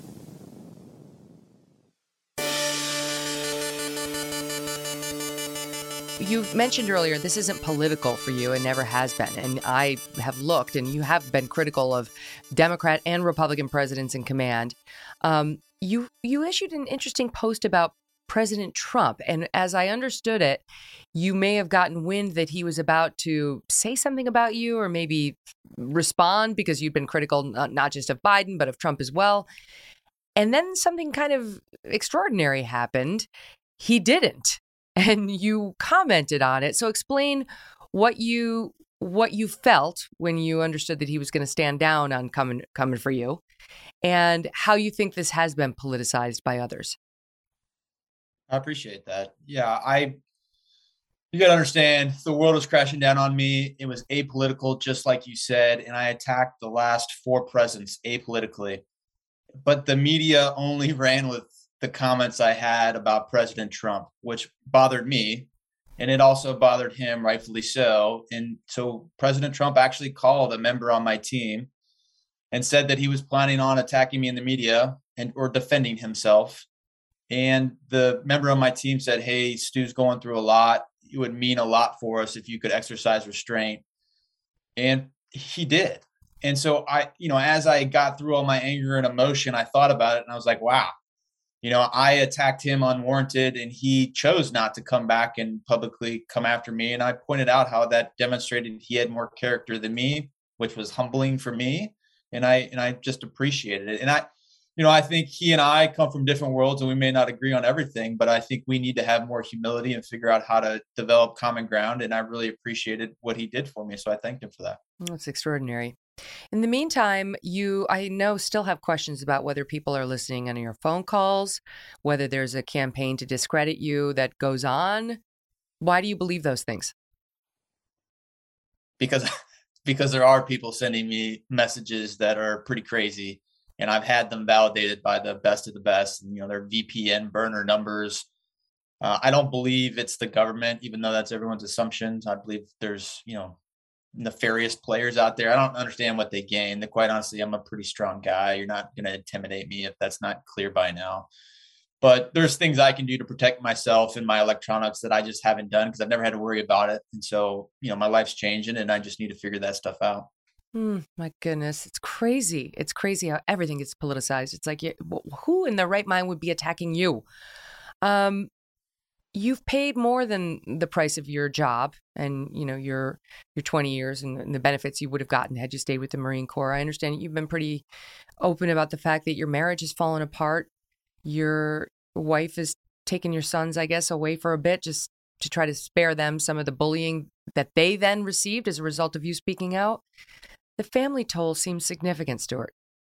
You mentioned earlier, this isn't political for you and never has been. And I have looked, and you have been critical of Democrat and Republican presidents in command. You issued an interesting post about President Trump. And as I understood it, you may have gotten wind that he was about to say something about you or maybe respond because you'd been critical not just of Biden, but of Trump as well. And then something kind of extraordinary happened. He didn't. And you commented on it. So explain what you felt when you understood that he was going to stand down on coming for you, and how you think this has been politicized by others. I appreciate that. Yeah, you got to understand, the world was crashing down on me. It was apolitical, just like you said, and I attacked the last 4 presidents apolitically. But the media only ran with the comments I had about President Trump, which bothered me, and it also bothered him, rightfully so. And so President Trump actually called a member on my team and said that he was planning on attacking me in the media or defending himself. And the member on my team said, hey, Stu's going through a lot. It would mean a lot for us if you could exercise restraint. And he did. And so as I got through all my anger and emotion, I thought about it and I was like, wow. I attacked him unwarranted, and he chose not to come back and publicly come after me. And I pointed out how that demonstrated he had more character than me, which was humbling for me. And I just appreciated it. And I think he and I come from different worlds, and we may not agree on everything, but I think we need to have more humility and figure out how to develop common ground. And I really appreciated what he did for me. So I thanked him for that. That's extraordinary. In the meantime, I know, still have questions about whether people are listening on your phone calls, whether there's a campaign to discredit you that goes on. Why do you believe those things? Because because there are people sending me messages that are pretty crazy, and I've had them validated by the best of the best. And, their VPN burner numbers. I don't believe it's the government, even though that's everyone's assumptions. I believe there's, nefarious players out there. I don't understand what they gain. Quite honestly, I'm a pretty strong guy. You're not going to intimidate me if that's not clear by now. But there's things I can do to protect myself and my electronics that I just haven't done because I've never had to worry about it. And so, my life's changing and I just need to figure that stuff out. My goodness. It's crazy. It's crazy how everything gets politicized. It's like, who in their right mind would be attacking you? You've paid more than the price of your job and, your 20 years and the benefits you would have gotten had you stayed with the Marine Corps. I understand you've been pretty open about the fact that your marriage has fallen apart. Your wife is taking your sons, I guess, away for a bit just to try to spare them some of the bullying that they then received as a result of you speaking out. The family toll seems significant, Stuart.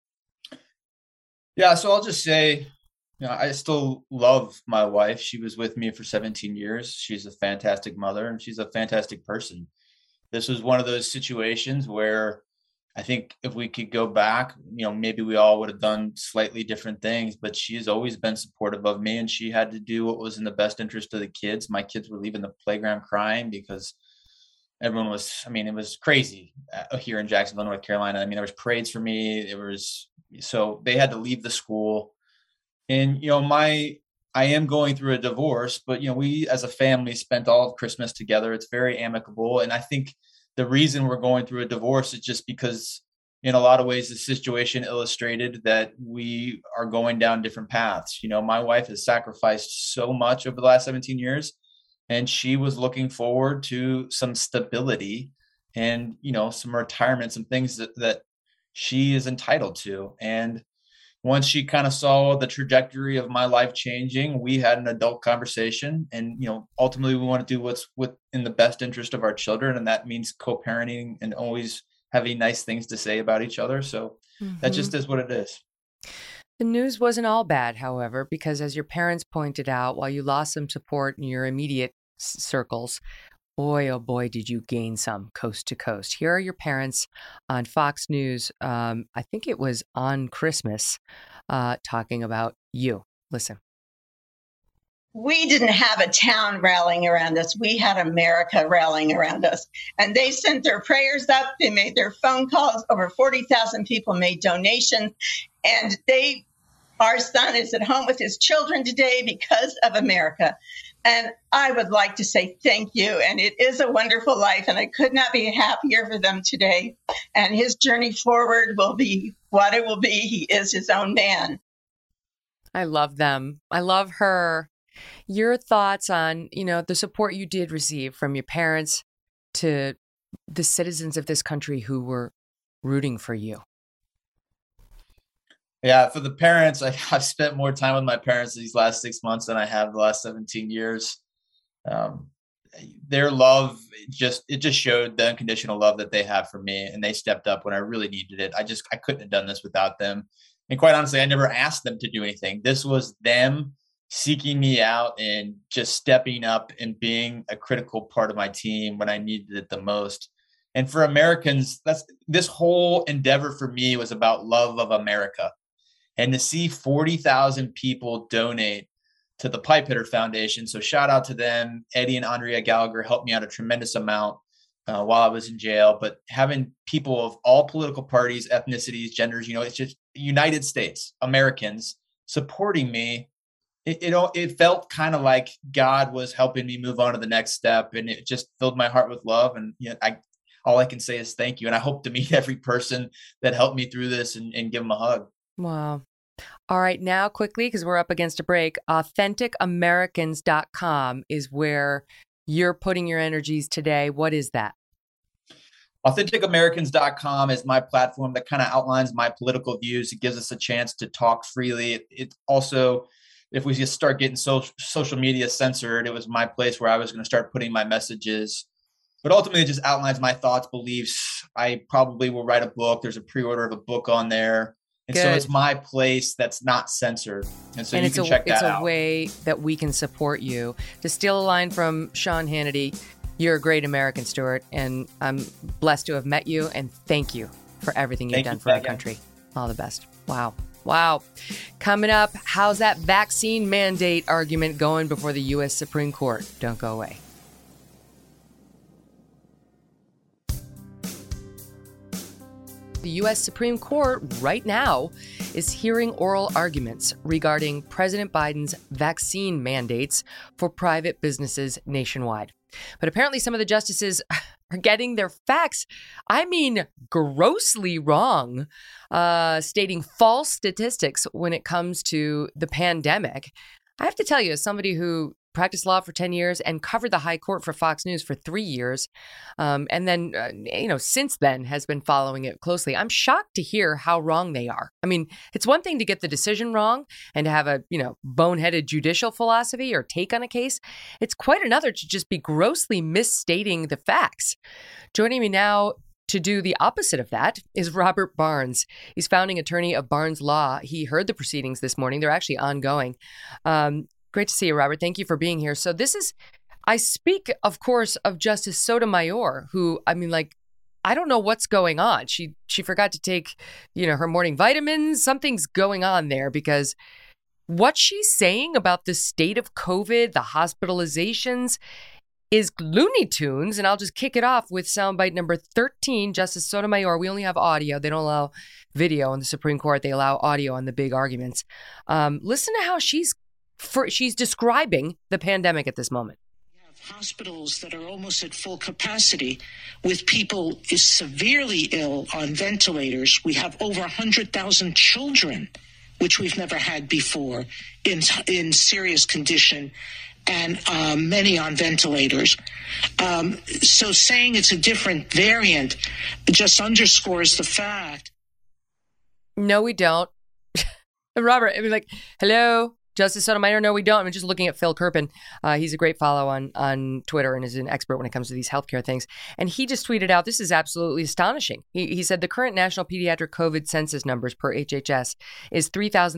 Yeah, so I'll just say, I still love my wife. She was with me for 17 years. She's a fantastic mother and she's a fantastic person. This was one of those situations where I think if we could go back, maybe we all would have done slightly different things, but she's always been supportive of me and she had to do what was in the best interest of the kids. My kids were leaving the playground crying because it was crazy here in Jacksonville, North Carolina. There was parades for me. So they had to leave the school. And, I am going through a divorce, but, we as a family spent all of Christmas together. It's very amicable. And I think the reason we're going through a divorce is just because in a lot of ways, the situation illustrated that we are going down different paths. My wife has sacrificed so much over the last 17 years, and she was looking forward to some stability and, some retirement, some things that she is entitled to. And once she kind of saw the trajectory of my life changing, we had an adult conversation and, ultimately we want to do what's in the best interest of our children. And that means co-parenting and always having nice things to say about each other. So that just is what it is. The news wasn't all bad, however, because as your parents pointed out, while you lost some support in your immediate circles, boy, oh boy, did you gain some coast to coast. Here are your parents on Fox News. I think it was on Christmas, talking about you. Listen. We didn't have a town rallying around us. We had America rallying around us. And they sent their prayers up. They made their phone calls. Over 40,000 people made donations. And our son is at home with his children today because of America. And I would like to say thank you. And it is a wonderful life. And I could not be happier for them today. And his journey forward will be what it will be. He is his own man. I love them. I love her. Your thoughts on, the support you did receive from your parents to the citizens of this country who were rooting for you. Yeah, for the parents, I've spent more time with my parents these last 6 months than I have the last 17 years. Their love, it just showed the unconditional love that they have for me, and they stepped up when I really needed it. I couldn't have done this without them. And quite honestly, I never asked them to do anything. This was them seeking me out and just stepping up and being a critical part of my team when I needed it the most. And for Americans, this whole endeavor for me was about love of America. And to see 40,000 people donate to the Pipehitter Foundation. So shout out to them. Eddie and Andrea Gallagher helped me out a tremendous amount while I was in jail. But having people of all political parties, ethnicities, genders, it's just United States Americans supporting me. It felt kind of like God was helping me move on to the next step. And it just filled my heart with love. And all I can say is thank you. And I hope to meet every person that helped me through this and give them a hug. Wow. All right. Now, quickly, because we're up against a break, AuthenticAmericans.com is where you're putting your energies today. What is that? AuthenticAmericans.com is my platform that kind of outlines my political views. It gives us a chance to talk freely. It also, if we just start getting social media censored, it was my place where I was going to start putting my messages. But ultimately, it just outlines my thoughts, beliefs. I probably will write a book. There's a pre-order of a book on there. And so it's my place that's not censored. And so you can check that out. It's a way that we can support you. To steal a line from Sean Hannity, you're a great American, Stuart, and I'm blessed to have met you, and thank you for everything you've done for our country. All the best. Wow. Coming up, how's that vaccine mandate argument going before the U.S. Supreme Court? Don't go away. The U.S. Supreme Court right now is hearing oral arguments regarding President Biden's vaccine mandates for private businesses nationwide. But apparently some of the justices are getting their facts, grossly wrong, stating false statistics when it comes to the pandemic. I have to tell you, as somebody who practiced law for 10 years and covered the high court for Fox News for 3 years, and then, since then has been following it closely, I'm shocked to hear how wrong they are. I mean, it's one thing to get the decision wrong and to have a, boneheaded judicial philosophy or take on a case. It's quite another to just be grossly misstating the facts. Joining me now to do the opposite of that is Robert Barnes. He's founding attorney of Barnes Law. He heard the proceedings this morning. They're actually ongoing. Great to see you, Robert. Thank you for being here. So I speak, of course, of Justice Sotomayor, who, I don't know what's going on. She forgot to take, her morning vitamins. Something's going on there, because what she's saying about the state of COVID, the hospitalizations, is Looney Tunes. And I'll just kick it off with soundbite number 13. Justice Sotomayor, we only have audio. They don't allow video in the Supreme Court. They allow audio on the big arguments. Listen to how she's describing the pandemic at this moment. We have hospitals that are almost at full capacity with people severely ill on ventilators. We have over 100,000 children, which we've never had before, in serious condition, and many on ventilators. So saying it's a different variant just underscores the fact. No, we don't. Robert, hello? Justice Sotomayor, no, we don't. I'm just looking at Phil Kerpen. He's a great follow on Twitter and is an expert when it comes to these healthcare things. And he just tweeted out, this is absolutely astonishing. He said the current national pediatric COVID census numbers per HHS is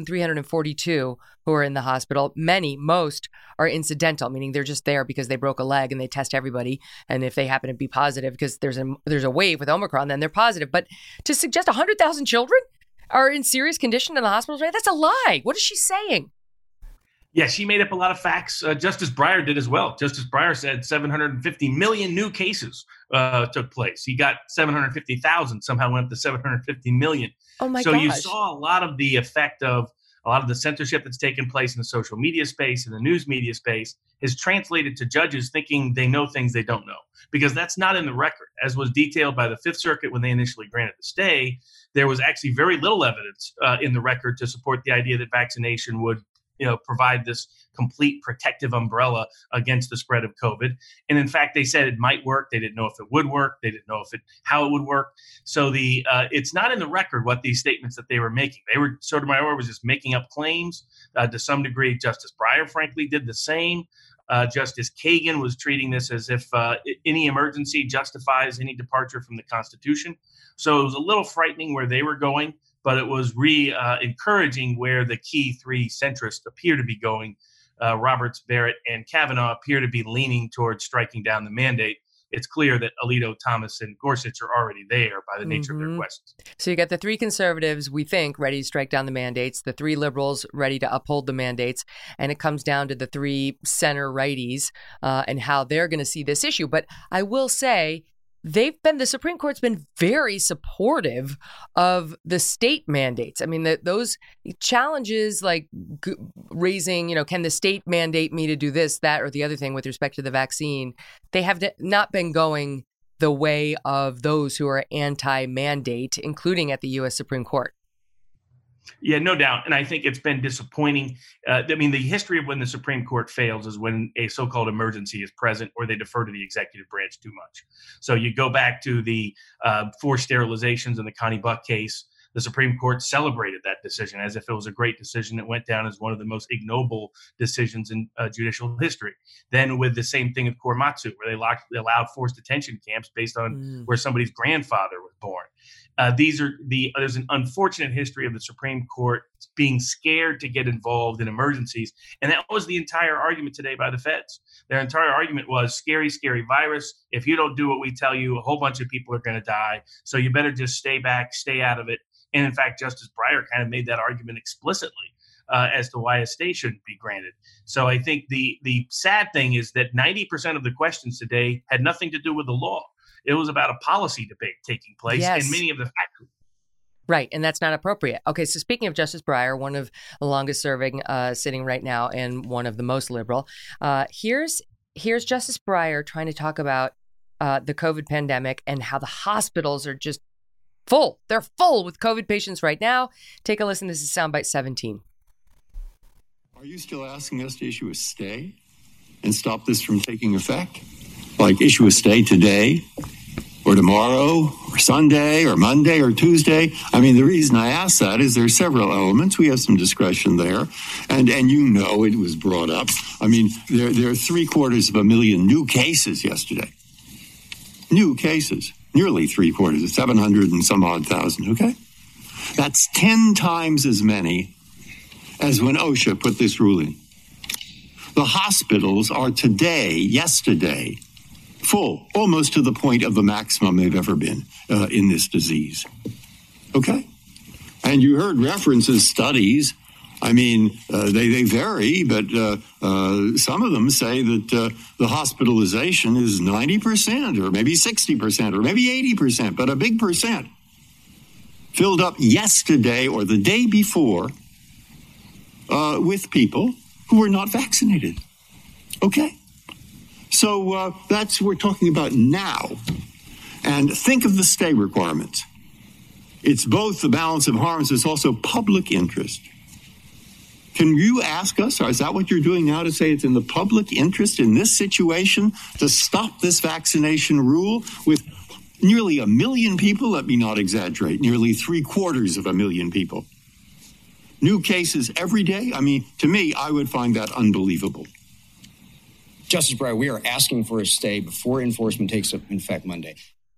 3,342 who are in the hospital. Most are incidental, meaning they're just there because they broke a leg and they test everybody. And if they happen to be positive, because there's a wave with Omicron, then they're positive. But to suggest 100,000 children are in serious condition in the hospitals, right? That's a lie. What is she saying? Yeah, she made up a lot of facts. Justice Breyer did as well. Justice Breyer said 750 million new cases took place. He got 750,000, somehow went up to 750 million. Oh my gosh. So you saw a lot of the effect of a lot of the censorship that's taken place in the social media space and the news media space is translated to judges thinking they know things they don't know, because that's not in the record. As was detailed by the Fifth Circuit when they initially granted the stay, there was actually very little evidence in the record to support the idea that vaccination would provide this complete protective umbrella against the spread of COVID. And in fact, they said it might work. They didn't know if it would work. They didn't know how it would work. So it's not in the record what these statements that they were making. Sotomayor was just making up claims to some degree. Justice Breyer, frankly, did the same. Justice Kagan was treating this as if any emergency justifies any departure from the Constitution. So it was a little frightening where they were going, but it was encouraging where the key three centrists appear to be going. Roberts, Barrett, and Kavanaugh appear to be leaning towards striking down the mandate. It's clear that Alito, Thomas, and Gorsuch are already there by the nature of their questions. So you got the three conservatives, we think, ready to strike down the mandates, the three liberals ready to uphold the mandates, and it comes down to the three center righties and how they're going to see this issue. But I will say, the Supreme Court's been very supportive of the state mandates. I mean, those challenges like raising, can the state mandate me to do this, that, or the other thing with respect to the vaccine, they have not been going the way of those who are anti-mandate, including at the U.S. Supreme Court. Yeah, no doubt. And I think it's been disappointing. The history of when the Supreme Court fails is when a so-called emergency is present or they defer to the executive branch too much. So you go back to the forced sterilizations in the Connie Buck case. the Supreme Court celebrated that decision as if it was a great decision. It went down as one of the most ignoble decisions in judicial history. Then with the same thing with Korematsu, where they allowed forced detention camps based on where somebody's grandfather was born. There's an unfortunate history of the Supreme Court being scared to get involved in emergencies. And that was the entire argument today by the feds. Their entire argument was scary, scary virus. If you don't do what we tell you, a whole bunch of people are going to die. So you better just stay back, stay out of it. And in fact, Justice Breyer kind of made that argument explicitly as to why a stay shouldn't be granted. So I think the sad thing is that 90% of the questions today had nothing to do with the law. It was about a policy debate taking place, Yes. and many of the factors. Right, and that's not appropriate. Okay, so speaking of Justice Breyer, one of the longest serving sitting right now and one of the most liberal, here's Justice Breyer trying to talk about the COVID pandemic and how the hospitals are just full. They're full with COVID patients right now. Take a listen. This is Soundbite 17. Are you still asking us to issue a stay and stop this from taking effect? Like issue a stay today or tomorrow or Sunday or Monday or Tuesday? I mean, the reason I ask that is there are several elements. We have some discretion there. And you know it was brought up. I mean, there are 750,000 new cases yesterday. New cases. Nearly 750,000, 700 and some odd thousand, okay? That's 10 times as many as when OSHA put this ruling. The hospitals are yesterday, full, almost to the point of the maximum they've ever been in this disease. Okay? And you heard references, studies. I mean, they vary, but some of them say that the hospitalization is 90% or maybe 60% or maybe 80%, but a big percent filled up yesterday or the day before with people who were not vaccinated. Okay? So that's what we're talking about now. And think of the stay requirements. It's both the balance of harms, it's also public interest. Can you ask us, or is that what you're doing now, to say it's in the public interest in this situation to stop this vaccination rule with nearly 1 million people? Let me not exaggerate, nearly 750,000 people. New cases every day? I mean, to me, I would find that unbelievable. Justice Breyer, we are asking for a stay before enforcement takes effect Monday.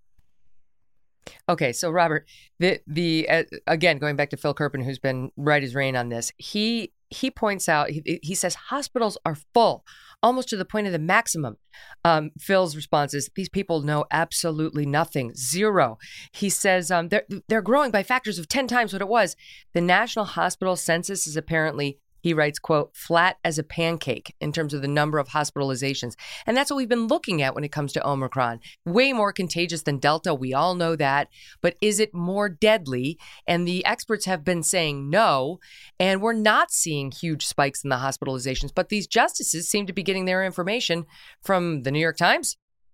Okay, so Robert, the again, going back to Phil Kerpen, who's been right as rain on this, he points out, he says hospitals are full, almost to the point of the maximum. Phil's response is, these people know absolutely nothing, zero. He says they're growing by factors of 10 times what it was. The National Hospital Census is apparently, he writes, quote, flat as a pancake in terms of the number of hospitalizations. And that's what we've been looking at when it comes to Omicron. Way more contagious than Delta. We all know that. But is it more deadly? And the experts have been saying no. And we're not seeing huge spikes in the hospitalizations. But these justices seem to be getting their information from the New York Times.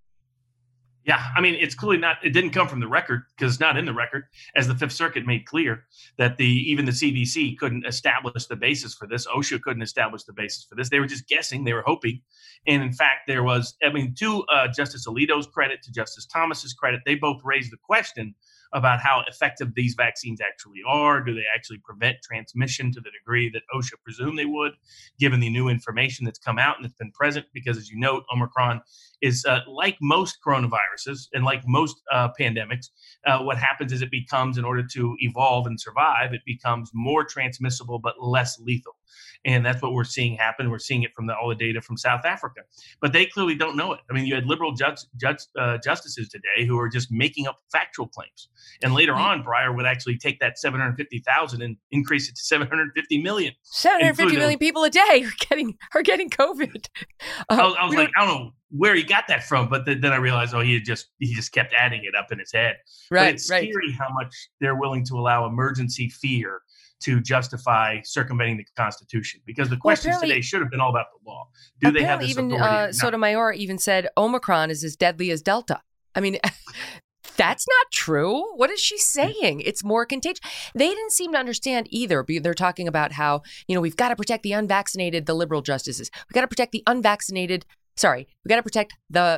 Yeah, I mean, it's clearly not, it didn't come from the record because it's not in the record, as the Fifth Circuit made clear that even the CDC couldn't establish the basis for this. OSHA couldn't establish the basis for this. They were just guessing. They were hoping. And in fact, there was, to Justice Alito's credit, to Justice Thomas's credit, they both raised the question about how effective these vaccines actually are. Do they actually prevent transmission to the degree that OSHA presumed they would, given the new information that's come out and that's been present? Because as you note, Omicron is like most coronaviruses and like most pandemics, what happens is it becomes, in order to evolve and survive, it becomes more transmissible but less lethal. And that's what we're seeing happen. We're seeing it from all the data from South Africa. But they clearly don't know it. I mean, you had liberal justices today who are just making up factual claims. And later on, Breyer would actually take that 750,000 and increase it to 750 million. 750 million people a day are getting COVID. I was like, I don't know where he got that from, but then I realized, he just kept adding it up in his head. Right, but it's scary how much they're willing to allow emergency fear to justify circumventing the Constitution, because the questions today should have been all about the law. Do they have this authority? Even Sotomayor even said Omicron is as deadly as Delta. I mean, that's not true. What is she saying? It's more contagious. They didn't seem to understand either. They're talking about how, we've got to protect the unvaccinated, the liberal justices. We got to protect the unvaccinated. Sorry, we got to protect the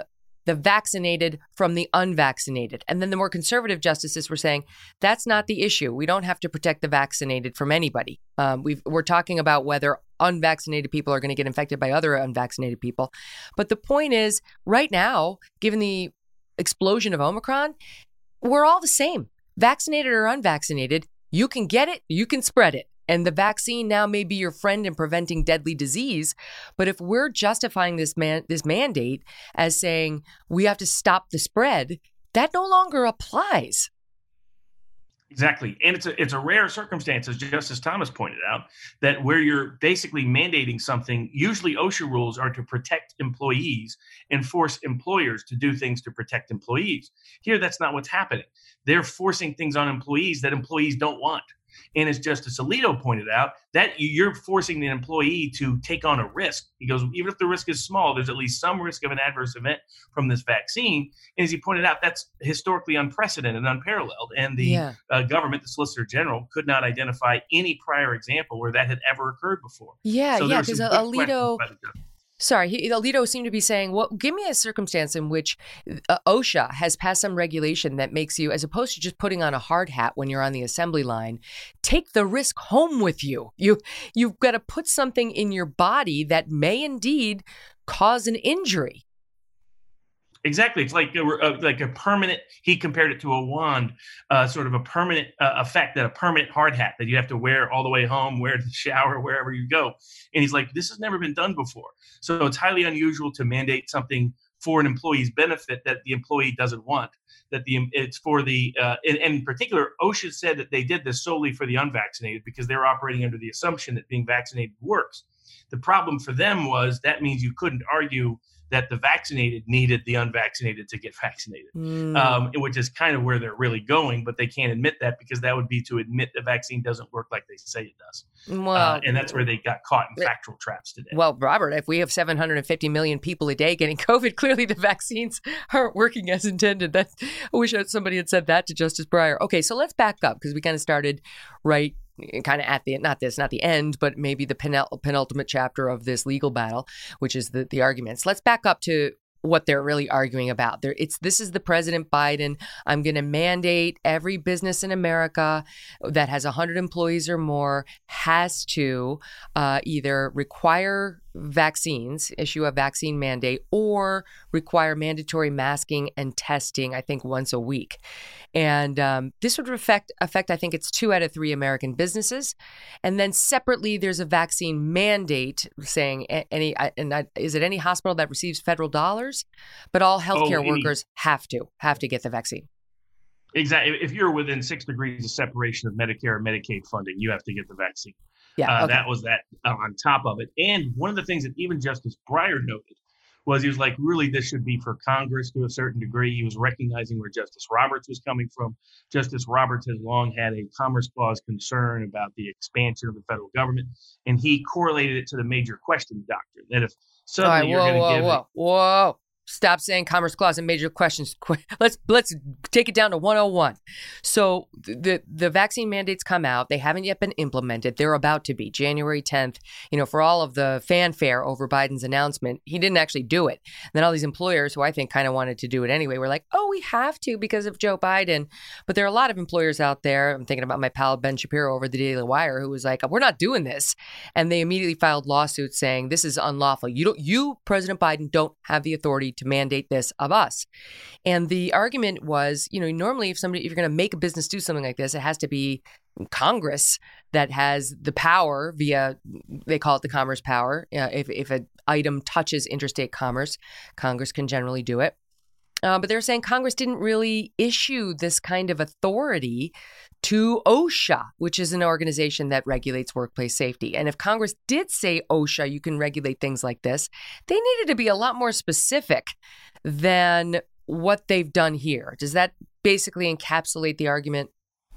the vaccinated from the unvaccinated. And then the more conservative justices were saying, that's not the issue. We don't have to protect the vaccinated from anybody. We're talking about whether unvaccinated people are going to get infected by other unvaccinated people. But the point is, right now, given the explosion of Omicron, we're all the same. Vaccinated or unvaccinated, you can get it, you can spread it. And the vaccine now may be your friend in preventing deadly disease. But if we're justifying this mandate as saying we have to stop the spread, that no longer applies. Exactly. And it's a rare circumstance, as Justice Thomas pointed out, that where you're basically mandating something, usually OSHA rules are to protect employees and force employers to do things to protect employees. Here, that's not what's happening. They're forcing things on employees that employees don't want. And as Justice Alito pointed out, that you're forcing the employee to take on a risk. He goes, even if the risk is small, there's at least some risk of an adverse event from this vaccine. And as he pointed out, that's historically unprecedented and unparalleled. And the government, the Solicitor General, could not identify any prior example where that had ever occurred before. Because Alito... Alito seemed to be saying, well, give me a circumstance in which OSHA has passed some regulation that makes you, as opposed to just putting on a hard hat when you're on the assembly line, take the risk home with you. You've got to put something in your body that may indeed cause an injury. Exactly. It's like a permanent, he compared it to a wand, sort of a permanent effect, that a permanent hard hat that you have to wear all the way home, wear to the shower, wherever you go. And he's like, this has never been done before. So it's highly unusual to mandate something for an employee's benefit that the employee doesn't want. It's for the, and in particular, OSHA said that they did this solely for the unvaccinated because they were operating under the assumption that being vaccinated works. The problem for them was that means you couldn't argue that the vaccinated needed the unvaccinated to get vaccinated, which is kind of where they're really going, but they can't admit that because that would be to admit the vaccine doesn't work like they say it does. Well, and that's where they got caught in factual traps today. Well, Robert, if we have 750 million people a day getting COVID, clearly the vaccines aren't working as intended. I wish somebody had said that to Justice Breyer. Okay, so let's back up because we kind of started right kind of at the, not the end, but maybe the penultimate chapter of this legal battle, which is the arguments. Let's back up to what they're really arguing about. This is the President Biden. I'm going to mandate every business in America that has 100 employees or more has to either require vaccines, issue a vaccine mandate, or require mandatory masking and testing, I think, once a week. And this would affect, I think it's 2 out of 3 American businesses. And then separately, there's a vaccine mandate saying is it any hospital that receives federal dollars? But all healthcare workers have to get the vaccine. Exactly. If you're within 6 degrees of separation of Medicare and Medicaid funding, you have to get the vaccine. Yeah, okay. That was that on top of it. And one of the things that even Justice Breyer noted was he was like, really, this should be for Congress to a certain degree. He was recognizing where Justice Roberts was coming from. Justice Roberts has long had a Commerce Clause concern about the expansion of the federal government, and he correlated it to the major question doctrine, that if suddenly you're going to give Whoa. Stop saying Commerce Clause and major questions. Let's take it down to 101. So the vaccine mandates come out. They haven't yet been implemented. They're about to be January 10th. For all of the fanfare over Biden's announcement, he didn't actually do it. And then all these employers who I think kind of wanted to do it anyway were like, oh, we have to because of Joe Biden. But there are a lot of employers out there. I'm thinking about my pal Ben Shapiro over the Daily Wire, who was like, we're not doing this. And they immediately filed lawsuits saying this is unlawful. You, President Biden, don't have the authority to mandate this of us. And the argument was, normally if you're going to make a business do something like this, it has to be Congress that has the power via, they call it the commerce power. If an item touches interstate commerce, Congress can generally do it. But they're saying Congress didn't really issue this kind of authority to OSHA, which is an organization that regulates workplace safety. And if Congress did say, OSHA, you can regulate things like this, they needed to be a lot more specific than what they've done here. Does that basically encapsulate the argument?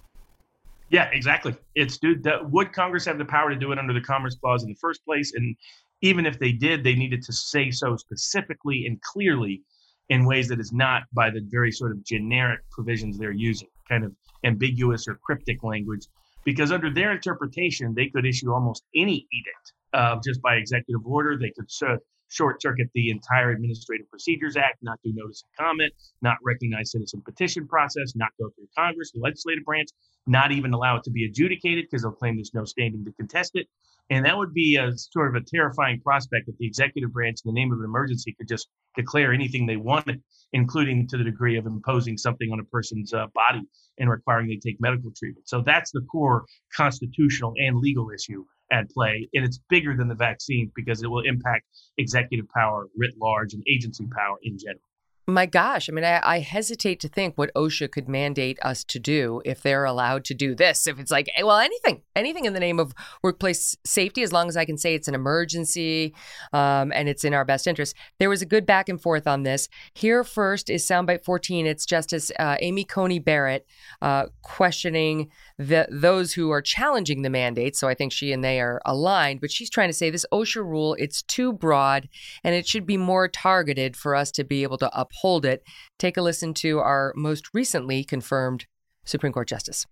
Yeah, exactly. Would Congress have the power to do it under the Commerce Clause in the first place? And even if they did, they needed to say so specifically and clearly in ways that is not by the very sort of generic provisions they're using, kind of ambiguous or cryptic language, because under their interpretation, they could issue almost any edict just by executive order. They could short circuit the entire Administrative Procedures Act, not do notice and comment, not recognize citizen petition process, not go through Congress, the legislative branch, not even allow it to be adjudicated because they'll claim there's no standing to contest it. And that would be a sort of a terrifying prospect if the executive branch, in the name of an emergency, could just declare anything they wanted, including to the degree of imposing something on a person's body and requiring they take medical treatment. So that's the core constitutional and legal issue at play. And it's bigger than the vaccine because it will impact executive power writ large and agency power in general. My gosh. I mean, I hesitate to think what OSHA could mandate us to do if they're allowed to do this. If it's like, well, anything in the name of workplace safety, as long as I can say it's an emergency and it's in our best interest. There was a good back and forth on this. Here first is Soundbite 14. It's Justice Amy Coney Barrett questioning those who are challenging the mandate. So I think she and they are aligned. But she's trying to say this OSHA rule, it's too broad and it should be more targeted for us to be able to uphold it. Take a listen to our most recently confirmed Supreme Court Justice.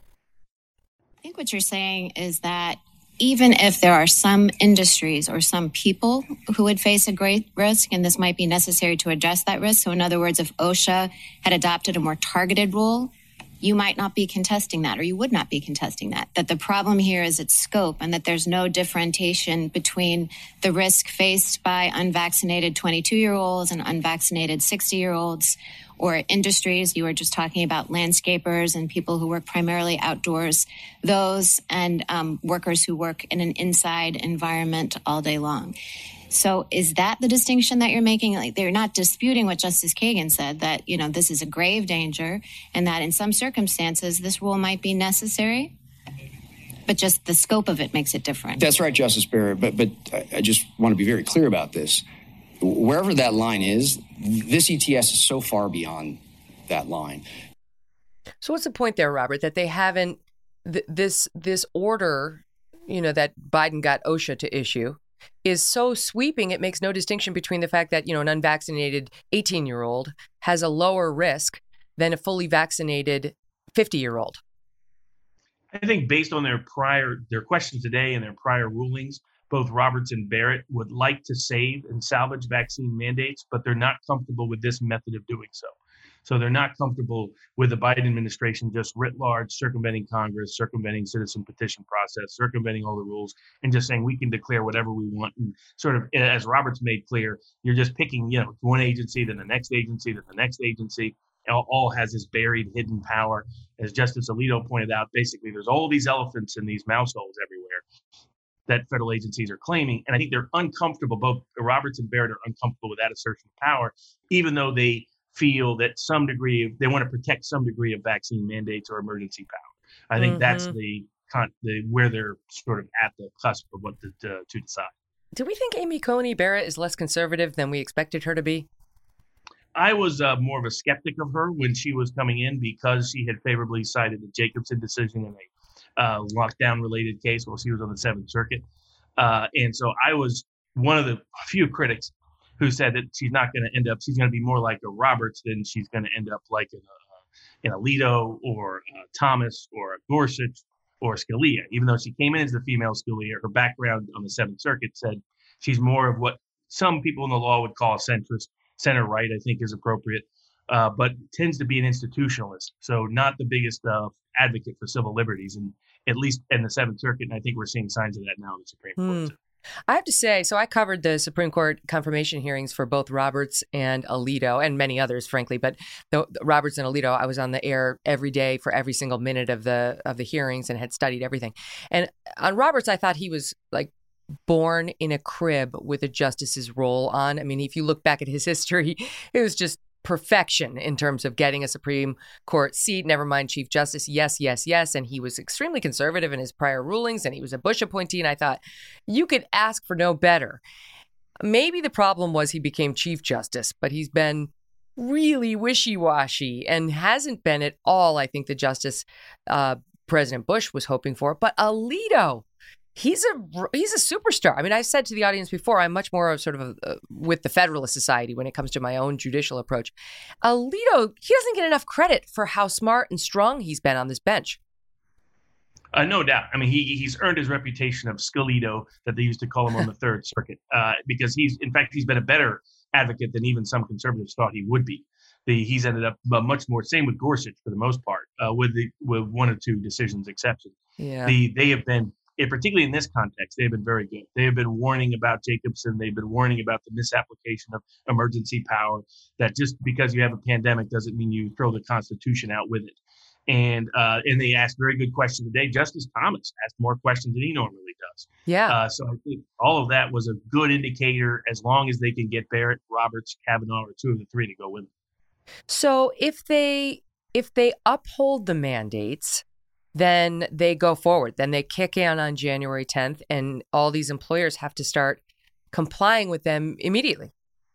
I think what you're saying is that even if there are some industries or some people who would face a great risk, and this might be necessary to address that risk. So in other words, if OSHA had adopted a more targeted rule, you might not be contesting that, or you would not be contesting that the problem here is its scope and that there's no differentiation between the risk faced by unvaccinated 22-year-olds and unvaccinated 60-year-olds or industries. You were just talking about landscapers and people who work primarily outdoors, those and workers who work in an inside environment all day long. So is that the distinction that you're making? Like, they're not disputing what Justice Kagan said, that, this is a grave danger and that in some circumstances this rule might be necessary, but just the scope of it makes it different. That's right, Justice Barrett. But I just want to be very clear about this. Wherever that line is, this ETS is so far beyond that line. So what's the point there, Robert, that they haven't, this order, that Biden got OSHA to issue is so sweeping, it makes no distinction between the fact that, an unvaccinated 18-year-old has a lower risk than a fully vaccinated 50-year-old. I think based on their questions today and their prior rulings, both Roberts and Barrett would like to save and salvage vaccine mandates, but they're not comfortable with this method of doing so. So they're not comfortable with the Biden administration just writ large, circumventing Congress, circumventing citizen petition process, circumventing all the rules, and just saying we can declare whatever we want. And sort of, as Roberts made clear, you're just picking, one agency, then the next agency, then the next agency. All has this buried, hidden power. As Justice Alito pointed out, basically there's all these elephants in these mouse holes everywhere that federal agencies are claiming. And I think they're uncomfortable, both Roberts and Barrett are uncomfortable with that assertion of power, even though they feel that they want to protect some degree of vaccine mandates or emergency power. I think that's where they're sort of at the cusp of what to decide. Do we think Amy Coney Barrett is less conservative than we expected her to be? I was more of a skeptic of her when she was coming in because she had favorably cited the Jacobson decision in a lockdown-related case while she was on the Seventh Circuit. And so I was one of the few critics who said that she's going to be more like a Roberts than she's going to end up like an Alito or Thomas or a Gorsuch or Scalia. Even though she came in as the female Scalia, her background on the Seventh Circuit said she's more of what some people in the law would call a centrist. Center-right, I think, is appropriate, but tends to be an institutionalist. So not the biggest advocate for civil liberties, and at least in the Seventh Circuit. And I think we're seeing signs of that now in the Supreme Court. Too. I have to say, so I covered the Supreme Court confirmation hearings for both Roberts and Alito, and many others, frankly. But the Roberts and Alito, I was on the air every day for every single minute of the hearings and had studied everything. And on Roberts, I thought he was like born in a crib with a justice's role on. I mean, if you look back at his history, it was just perfection in terms of getting a Supreme Court seat, never mind Chief Justice. Yes, yes, yes. And he was extremely conservative in his prior rulings, and he was a Bush appointee. And I thought, you could ask for no better. Maybe the problem was he became Chief Justice, but he's been really wishy-washy and hasn't been at all, I think, the justice President Bush was hoping for. But Alito, he's a superstar. I mean, I've said to the audience before, I'm much more sort of with the Federalist Society when it comes to my own judicial approach. Alito, he doesn't get enough credit for how smart and strong he's been on this bench. No doubt. I mean, he's earned his reputation of Scalito, that they used to call him on the Third Circuit, because he's been a better advocate than even some conservatives thought he would be. He's ended up much more. Same with Gorsuch for the most part, with one or two decisions exceptions. Yeah. They have been, particularly in this context, they have been very good. They have been warning about Jacobson. They've been warning about the misapplication of emergency power. That just because you have a pandemic doesn't mean you throw the Constitution out with it. And they asked very good questions today. Justice Thomas asked more questions than he normally does. Yeah. So I think all of that was a good indicator, as long as they can get Barrett, Roberts, Kavanaugh, or two of the three to go with them. So if they uphold the mandates, then they go forward. Then they kick in on January 10th, and all these employers have to start complying with them immediately.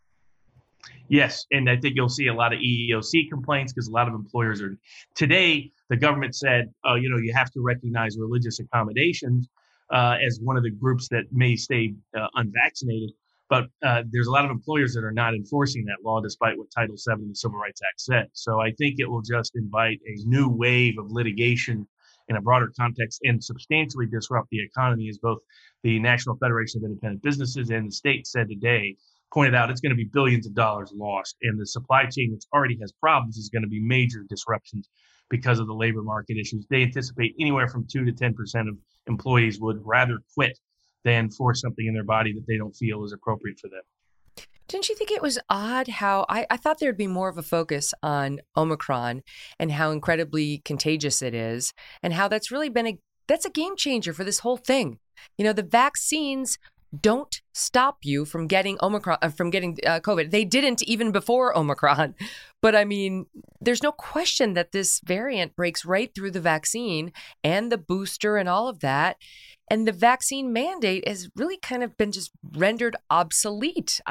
Yes, and I think you'll see a lot of EEOC complaints because a lot of employers are. Today, the government said, you have to recognize religious accommodations as one of the groups that may stay unvaccinated. But there's a lot of employers that are not enforcing that law, despite what Title VII of the Civil Rights Act said. So I think it will just invite a new wave of litigation in a broader context and substantially disrupt the economy, as both the National Federation of Independent Businesses and the state said today, pointed out it's going to be billions of dollars lost. And the supply chain, which already has problems, is going to be major disruptions because of the labor market issues. They anticipate anywhere from 2 to 10% of employees would rather quit than force something in their body that they don't feel is appropriate for them. Didn't you think it was odd how I thought there'd be more of a focus on Omicron and how incredibly contagious it is, and how that's really that's a game changer for this whole thing. The vaccines don't stop you from getting COVID. They didn't even before Omicron. But I mean, there's no question that this variant breaks right through the vaccine and the booster and all of that. And the vaccine mandate has really kind of been just rendered obsolete.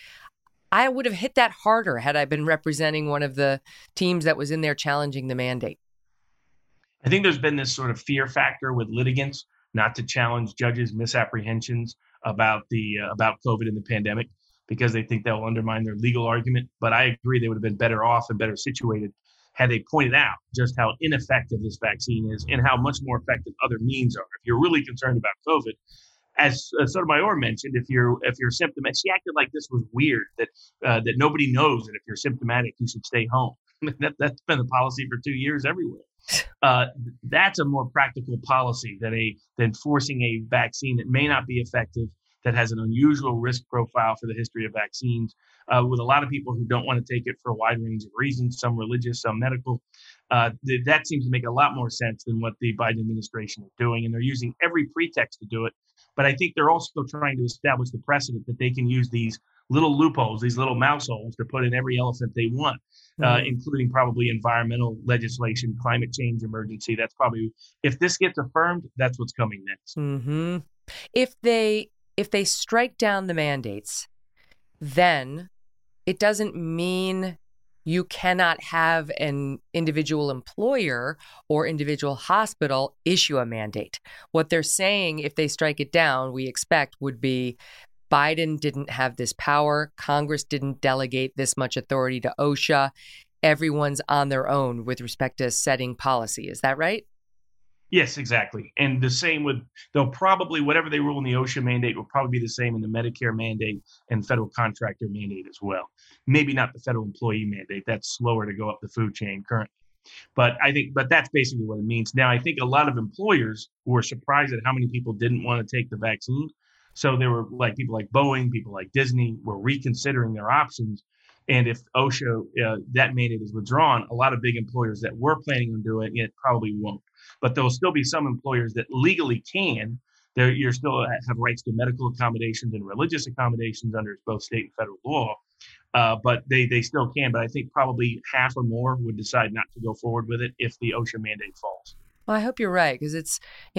I would have hit that harder had I been representing one of the teams that was in there challenging the mandate. I think there's been this sort of fear factor with litigants not to challenge judges' misapprehensions about COVID and the pandemic, because they think that will undermine their legal argument. But I agree they would have been better off and better situated had they pointed out just how ineffective this vaccine is and how much more effective other means are. If you're really concerned about COVID, as Sotomayor mentioned, if you're symptomatic, she acted like this was weird, that nobody knows that if you're symptomatic, you should stay home. That's been the policy for 2 years everywhere. That's a more practical policy than forcing a vaccine that may not be effective, that has an unusual risk profile for the history of vaccines, with a lot of people who don't want to take it for a wide range of reasons, some religious, some medical. That seems to make a lot more sense than what the Biden administration is doing, and they're using every pretext to do it. But I think they're also trying to establish the precedent that they can use these little loopholes, these little mouse holes, to put in every elephant they want, including probably environmental legislation, climate change emergency. That's probably, if this gets affirmed, that's what's coming next. Mm-hmm. If they strike down the mandates, then it doesn't mean you cannot have an individual employer or individual hospital issue a mandate. What they're saying, if they strike it down, we expect would be Biden didn't have this power. Congress didn't delegate this much authority to OSHA. Everyone's on their own with respect to setting policy. Is that right? Yes, exactly. And the same they'll probably, whatever they rule in the OSHA mandate will probably be the same in the Medicare mandate and federal contractor mandate as well. Maybe not the federal employee mandate. That's slower to go up the food chain currently. But that's basically what it means. Now, I think a lot of employers were surprised at how many people didn't want to take the vaccine. So there were people like Boeing, people like Disney were reconsidering their options. And if OSHA, that mandate is withdrawn, a lot of big employers that were planning on doing it probably won't. But there'll still be some employers that legally can. You still have rights to medical accommodations and religious accommodations under both state and federal law. But they still can. But I think probably half or more would decide not to go forward with it if the OSHA mandate falls. Well, I hope you're right, because it's,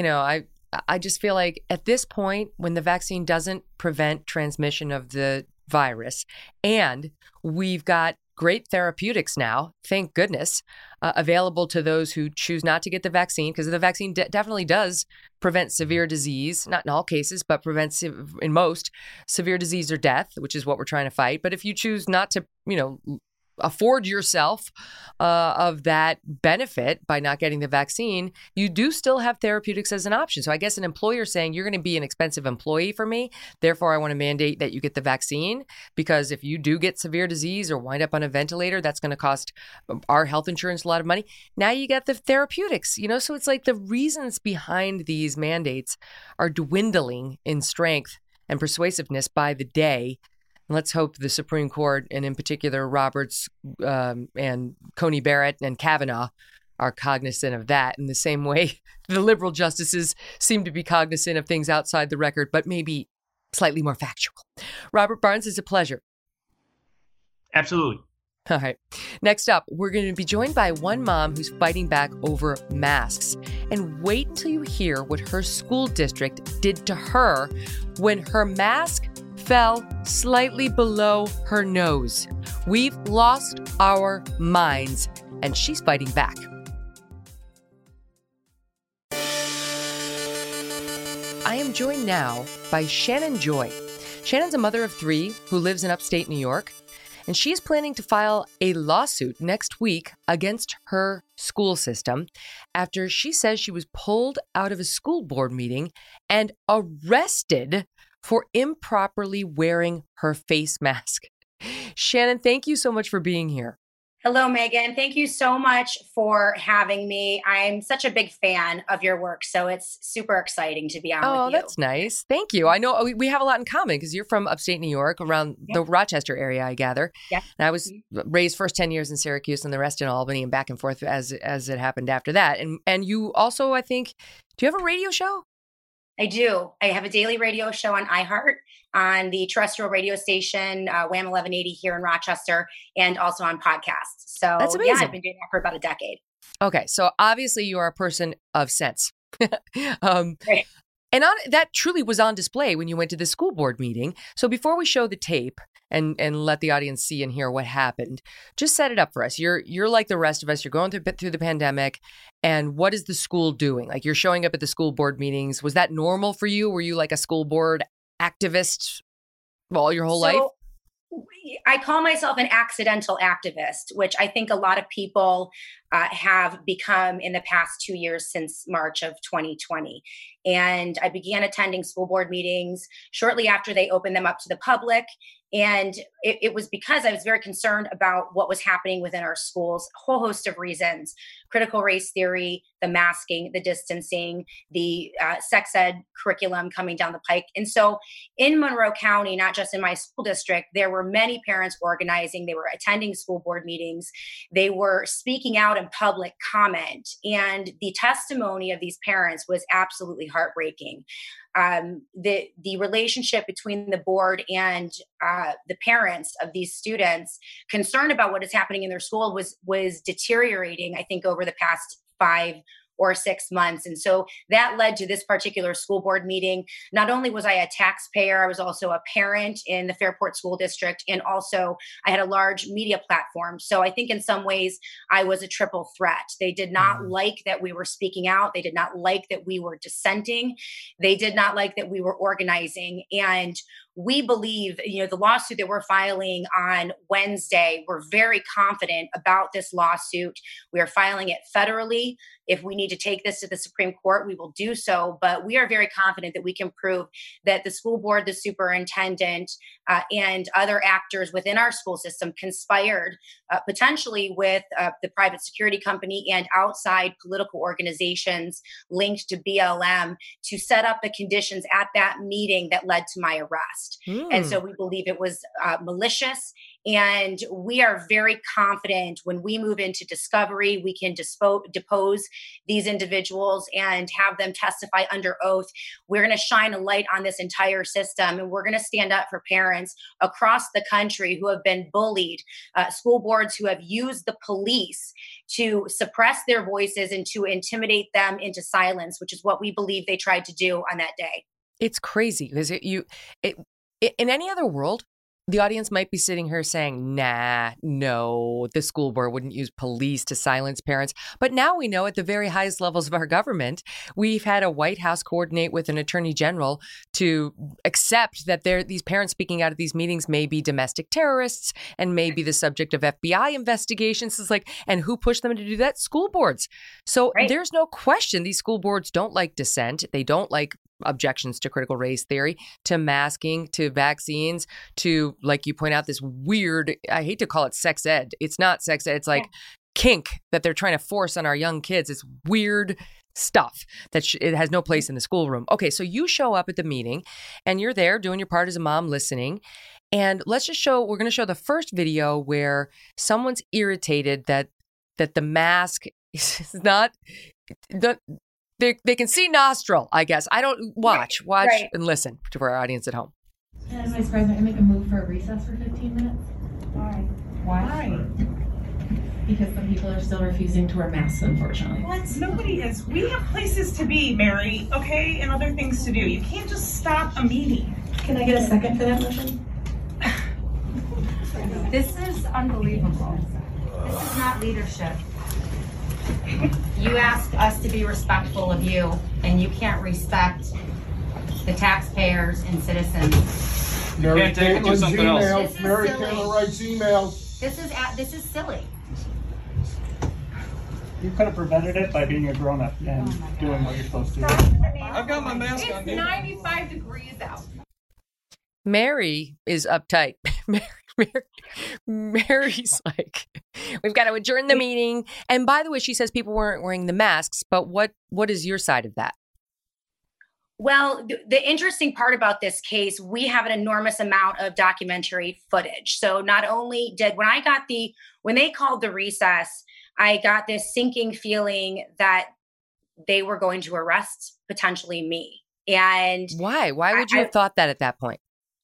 I just feel like at this point, when the vaccine doesn't prevent transmission of the virus, and we've got great therapeutics now, thank goodness, available to those who choose not to get the vaccine, because the vaccine definitely does prevent severe disease, not in all cases, but prevents in most severe disease or death, which is what we're trying to fight. But if you choose not to, afford yourself of that benefit by not getting the vaccine, you do still have therapeutics as an option. So I guess an employer saying you're going to be an expensive employee for me, therefore I want to mandate that you get the vaccine, because if you do get severe disease or wind up on a ventilator, that's going to cost our health insurance a lot of money. Now you get the therapeutics, so it's like the reasons behind these mandates are dwindling in strength and persuasiveness by the day. Let's hope the Supreme Court, and in particular Roberts and Coney Barrett and Kavanaugh, are cognizant of that in the same way the liberal justices seem to be cognizant of things outside the record, but maybe slightly more factual. Robert Barnes, it's a pleasure. Absolutely. All right. Next up, we're going to be joined by one mom who's fighting back over masks. And wait until you hear what her school district did to her when her mask fell slightly below her nose. We've lost our minds, and she's fighting back. I am joined now by Shannon Joy. Shannon's a mother of 3 who lives in upstate New York, and she is planning to file a lawsuit next week against her school system after she says she was pulled out of a school board meeting and arrested for improperly wearing her face mask. Shannon, thank you so much for being here. Hello, Megan. Thank you so much for having me. I'm such a big fan of your work, so it's super exciting to be on with you. Oh, that's nice. Thank you. I know we have a lot in common because you're from upstate New York, around the Rochester area, I gather. Yeah. And I was raised first 10 years in Syracuse and the rest in Albany and back and forth as it happened after that. And you also, I think, do you have a radio show? I do. I have a daily radio show on iHeart, on the terrestrial radio station, WHAM 1180 here in Rochester, and also on podcasts. So that's amazing. Yeah, I've been doing that for about a decade. Okay. So obviously you are a person of sense. Right. And that truly was on display when you went to the school board meeting. So before we show the tape and let the audience see and hear what happened, just set it up for us. You're like the rest of us. You're going through the pandemic. And what is the school doing? Like, you're showing up at the school board meetings. Was that normal for you? Were you like a school board activist all your whole life? I call myself an accidental activist, which I think a lot of people have become in the past 2 years since March of 2020. And I began attending school board meetings shortly after they opened them up to the public. And it was because I was very concerned about what was happening within our schools, a whole host of reasons: critical race theory, the masking, the distancing, the sex ed curriculum coming down the pike. And so in Monroe County, not just in my school district, there were many parents organizing. They were attending school board meetings. They were speaking out in public comment. And the testimony of these parents was absolutely heartbreaking. The relationship between the board and the parents of these students concerned about what is happening in their school was deteriorating, I think, over the past 5 or 6 months. And so that led to this particular school board meeting. Not only was I a taxpayer, I was also a parent in the Fairport School District, and also I had a large media platform. So I think in some ways I was a triple threat. They did not like that we were speaking out. They did not like that we were dissenting. They did not like that we were organizing. And we believe, the lawsuit that we're filing on Wednesday, we're very confident about this lawsuit. We are filing it federally. If we need to take this to the Supreme Court, we will do so. But we are very confident that we can prove that the school board, the superintendent, and other actors within our school system conspired potentially with the private security company and outside political organizations linked to BLM to set up the conditions at that meeting that led to my arrest. And so we believe it was malicious. And we are very confident when we move into discovery, we can depose these individuals and have them testify under oath. We're going to shine a light on this entire system, and we're going to stand up for parents across the country who have been bullied, school boards who have used the police to suppress their voices and to intimidate them into silence, which is what we believe they tried to do on that day. It's crazy because in any other world, The audience might be sitting here saying, nah, no, the school board wouldn't use police to silence parents. But now we know at the very highest levels of our government, we've had a White House coordinate with an attorney general to accept that these parents speaking out at these meetings may be domestic terrorists and may be the subject of FBI investigations. It's like, and who pushed them to do that? School boards. So there's no question these school boards don't like dissent. They don't like objections to critical race theory, to masking, to vaccines, to, like you point out, this weird, I hate to call it sex ed. It's not sex ed. It's like kink that they're trying to force on our young kids. It's weird stuff that it has no place in the schoolroom. Okay, so you show up at the meeting and you're there doing your part as a mom listening. And we're going to show the first video where someone's irritated that the mask is not... They can see nostril, I guess. I don't watch and listen to our audience at home. Madam Vice President, I make a move for a recess for 15 minutes. Why? Because some people are still refusing to wear masks, unfortunately. What? Nobody is. We have places to be, Mary, okay, and other things to do. You can't just stop a meeting. Can I get a second for that motion? This is unbelievable. This is not leadership. You ask us to be respectful of you, and you can't respect the taxpayers and citizens. Mary Caitlin's emails. Mary Caitlin writes emails. This is silly. You could have prevented it by being a grown-up and doing what you're supposed to do. I've got my mask on. It's 95 degrees out. Mary is uptight. Mary's like, we've got to adjourn the meeting. And by the way, she says people weren't wearing the masks. But what is your side of that? Well, the interesting part about this case, we have an enormous amount of documentary footage. So not only when they called the recess, I got this sinking feeling that they were going to arrest potentially me. And why? Why would you have thought that at that point?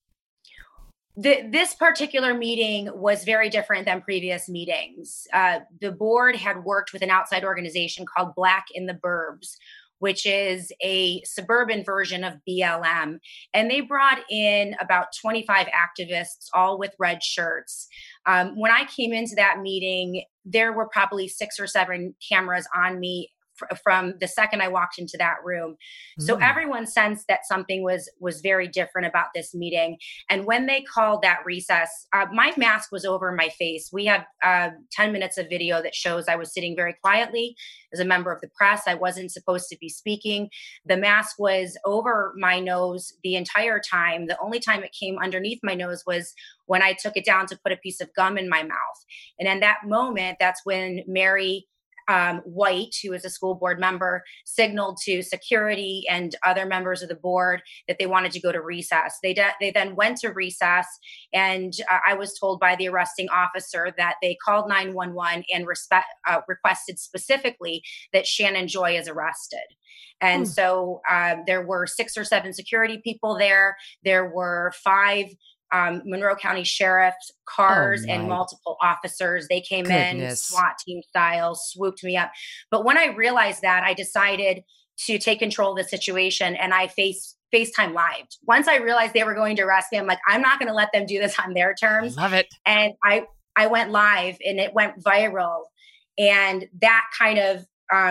This particular meeting was very different than previous meetings. The board had worked with an outside organization called Black in the Burbs, which is a suburban version of BLM. And they brought in about 25 activists, all with red shirts. When I came into that meeting, there were probably 6 or 7 cameras on me from the second I walked into that room. So everyone sensed that something was very different about this meeting. And when they called that recess, my mask was over my face. We have 10 minutes of video that shows I was sitting very quietly as a member of the press. I wasn't supposed to be speaking. The mask was over my nose the entire time. The only time it came underneath my nose was when I took it down to put a piece of gum in my mouth. And in that moment, that's when Mary White, who is a school board member, signaled to security and other members of the board that they wanted to go to recess. They then went to recess, and I was told by the arresting officer that they called 911 and requested specifically that Shannon Joy is arrested. And so there were 6 or 7 security people there. There were 5 Monroe County Sheriff's cars and multiple officers. They came in SWAT team style, swooped me up. But when I realized that, I decided to take control of the situation, and I FaceTime live. Once I realized they were going to arrest me, I'm like, I'm not going to let them do this on their terms. I love it. And I went live, and it went viral. And that kind of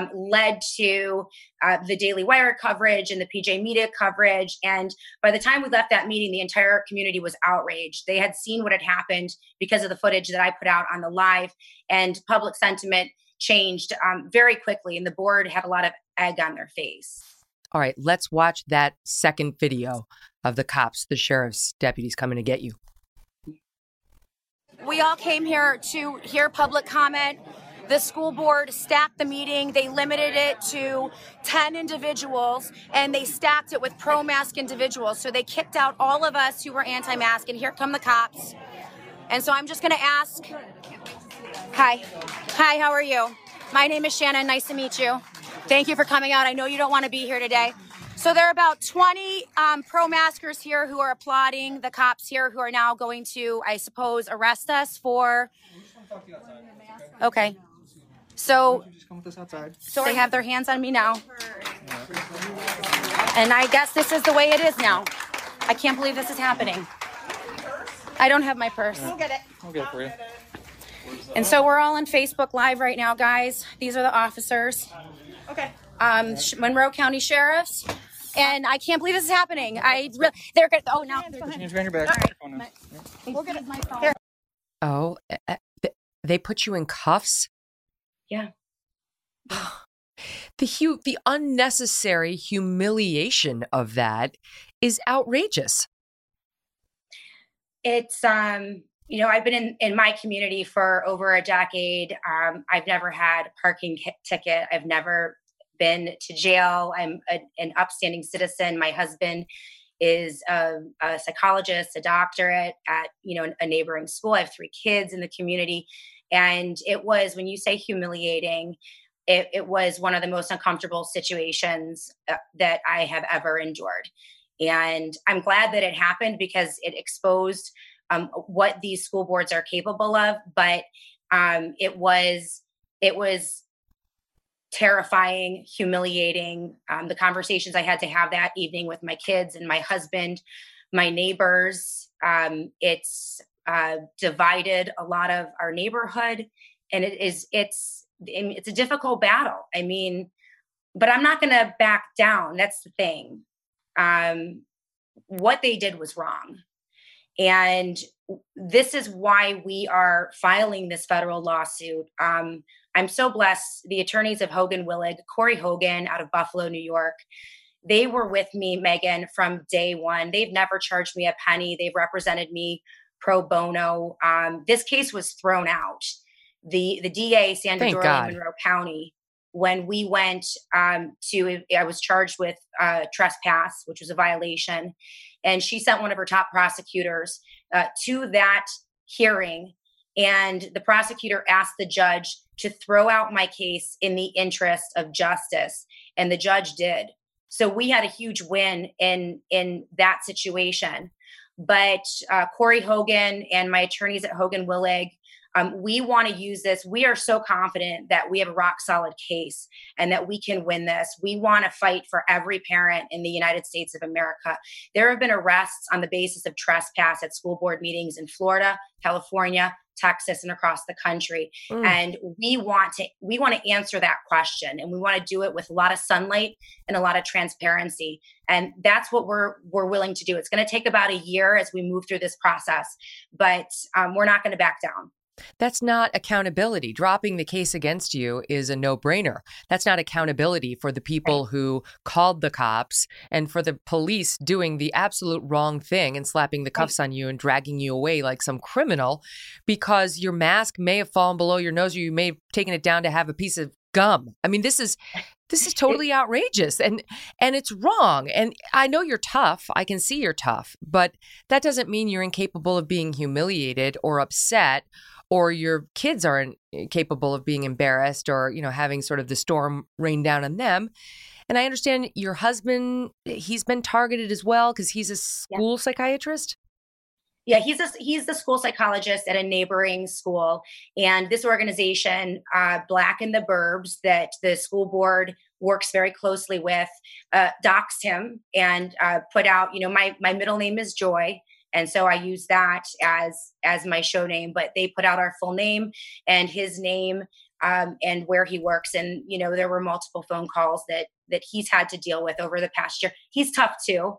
led to the Daily Wire coverage and the PJ Media coverage. And by the time we left that meeting, the entire community was outraged. They had seen what had happened because of the footage that I put out on the live, and public sentiment changed very quickly. And the board had a lot of egg on their face. All right, let's watch that second video of the cops, the sheriff's deputies coming to get you. We all came here to hear public comment. The school board stacked the meeting. They limited it to 10 individuals, and they stacked it with pro-mask individuals. So they kicked out all of us who were anti-mask, and here come the cops. And so I'm just going to ask. Hi, how are you? My name is Shannon. Nice to meet you. Thank you for coming out. I know you don't want to be here today. So there are about 20 pro-maskers here who are applauding the cops here, who are now going to, I suppose, arrest us for... Okay. So they have their hands on me now. And I guess this is the way it is now. I can't believe this is happening. I don't have my purse. We'll get it. I'll get it for you. And so we're all on Facebook Live right now, guys. These are the officers. Okay. Monroe County Sheriffs. And I can't believe this is happening. They're good. Oh, now. Put your hands behind your back. We'll get my phone. Oh, they put you in cuffs? Yeah. The unnecessary humiliation of that is outrageous. It's, I've been in my community for over a decade. I've never had a parking ticket. I've never been to jail. I'm an upstanding citizen. My husband is a psychologist, a doctorate at a neighboring school. I have 3 kids in the community. And it was, when you say humiliating, it was one of the most uncomfortable situations that I have ever endured. And I'm glad that it happened because it exposed what these school boards are capable of. But it was terrifying, humiliating. The conversations I had to have that evening with my kids and my husband, my neighbors, it's divided a lot of our neighborhood, and it's a difficult battle. I mean, but I'm not going to back down. That's the thing. What they did was wrong. And this is why we are filing this federal lawsuit. I'm so blessed. The attorneys of Hogan Willig, Corey Hogan out of Buffalo, New York, they were with me, Megan, from day one. They've never charged me a penny. They've represented me pro bono. This case was thrown out. The DA, Sandra Dorley, Monroe County, when we went I was charged with trespass, which was a violation. And she sent one of her top prosecutors to that hearing. And the prosecutor asked the judge to throw out my case in the interest of justice. And the judge did. So we had a huge win in that situation. But Corey Hogan and my attorneys at Hogan Willig, we want to use this. We are so confident that we have a rock solid case and that we can win this. We want to fight for every parent in the United States of America. There have been arrests on the basis of trespass at school board meetings in Florida, California, Texas, and across the country. And we want to answer that question, and we want to do it with a lot of sunlight and a lot of transparency. And that's what we're willing to do. It's going to take about a year as we move through this process, but we're not going to back down. That's not accountability. Dropping the case against you is a no-brainer. That's not accountability for the people who called the cops and for the police doing the absolute wrong thing and slapping the cuffs on you and dragging you away like some criminal because your mask may have fallen below your nose or you may have taken it down to have a piece of gum. I mean, this is totally outrageous and it's wrong. And I know you're tough. I can see you're tough, but that doesn't mean you're incapable of being humiliated or upset, or your kids are incapable of being embarrassed or, having sort of the storm rain down on them. And I understand your husband, he's been targeted as well because he's a school psychiatrist. Yeah, he's the school psychologist at a neighboring school. And this organization, Black in the Burbs, that the school board works very closely with, doxed him and put out, my middle name is Joy. And so I use that as my show name, but they put out our full name and his name and where he works. And, there were multiple phone calls that he's had to deal with over the past year. He's tough too.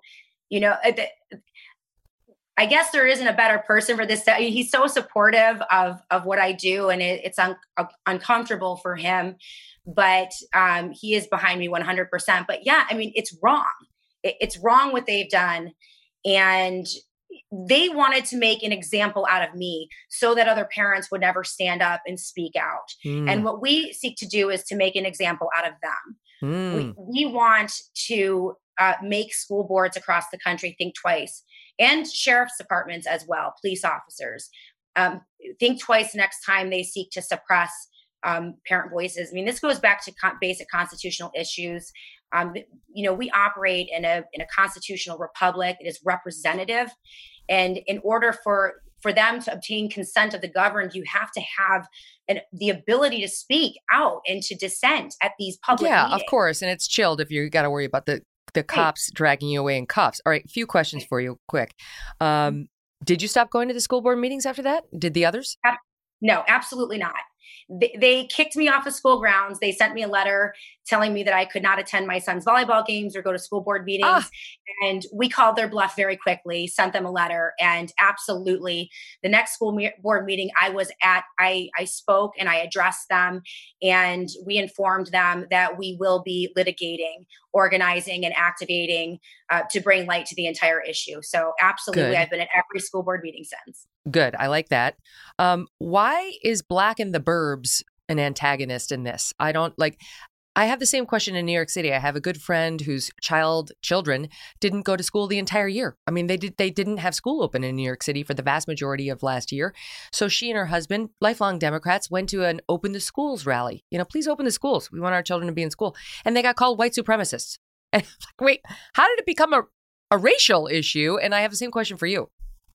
I guess there isn't a better person for this. He's so supportive of what I do, and it's uncomfortable for him, but he is behind me 100%. But yeah, I mean, it's wrong. It's wrong what they've done. And they wanted to make an example out of me so that other parents would never stand up and speak out. And what we seek to do is to make an example out of them. We want to make school boards across the country think twice, and sheriff's departments as well, police officers. Think twice next time they seek to suppress parent voices. I mean, this goes back to basic constitutional issues. We operate in a constitutional republic. It is representative. And in order for them to obtain consent of the governed, you have to have the ability to speak out and to dissent at these public meetings. Of course. And it's chilled if you got to worry about the cops dragging you away in cuffs. All right, a few questions for you, quick. Did you stop going to the school board meetings after that? Did the others? No, absolutely not. They kicked me off the school grounds. They sent me a letter telling me that I could not attend my son's volleyball games or go to school board meetings. And we called their bluff very quickly, sent them a letter, and absolutely the next school board meeting I was at, I spoke and I addressed them, and we informed them that we will be litigating, organizing, and activating to bring light to the entire issue. So absolutely, Good. I've been at every school board meeting since. Good. I like that. Why is Black in the Burbs an antagonist in this? I have the same question in New York City. I have a good friend whose children didn't go to school the entire year. I mean, they didn't have school open in New York City for the vast majority of last year. So she and her husband, lifelong Democrats, went to an open the schools rally. Please open the schools. We want our children to be in school. And they got called white supremacists. And I'm like, wait, how did it become a racial issue? And I have the same question for you.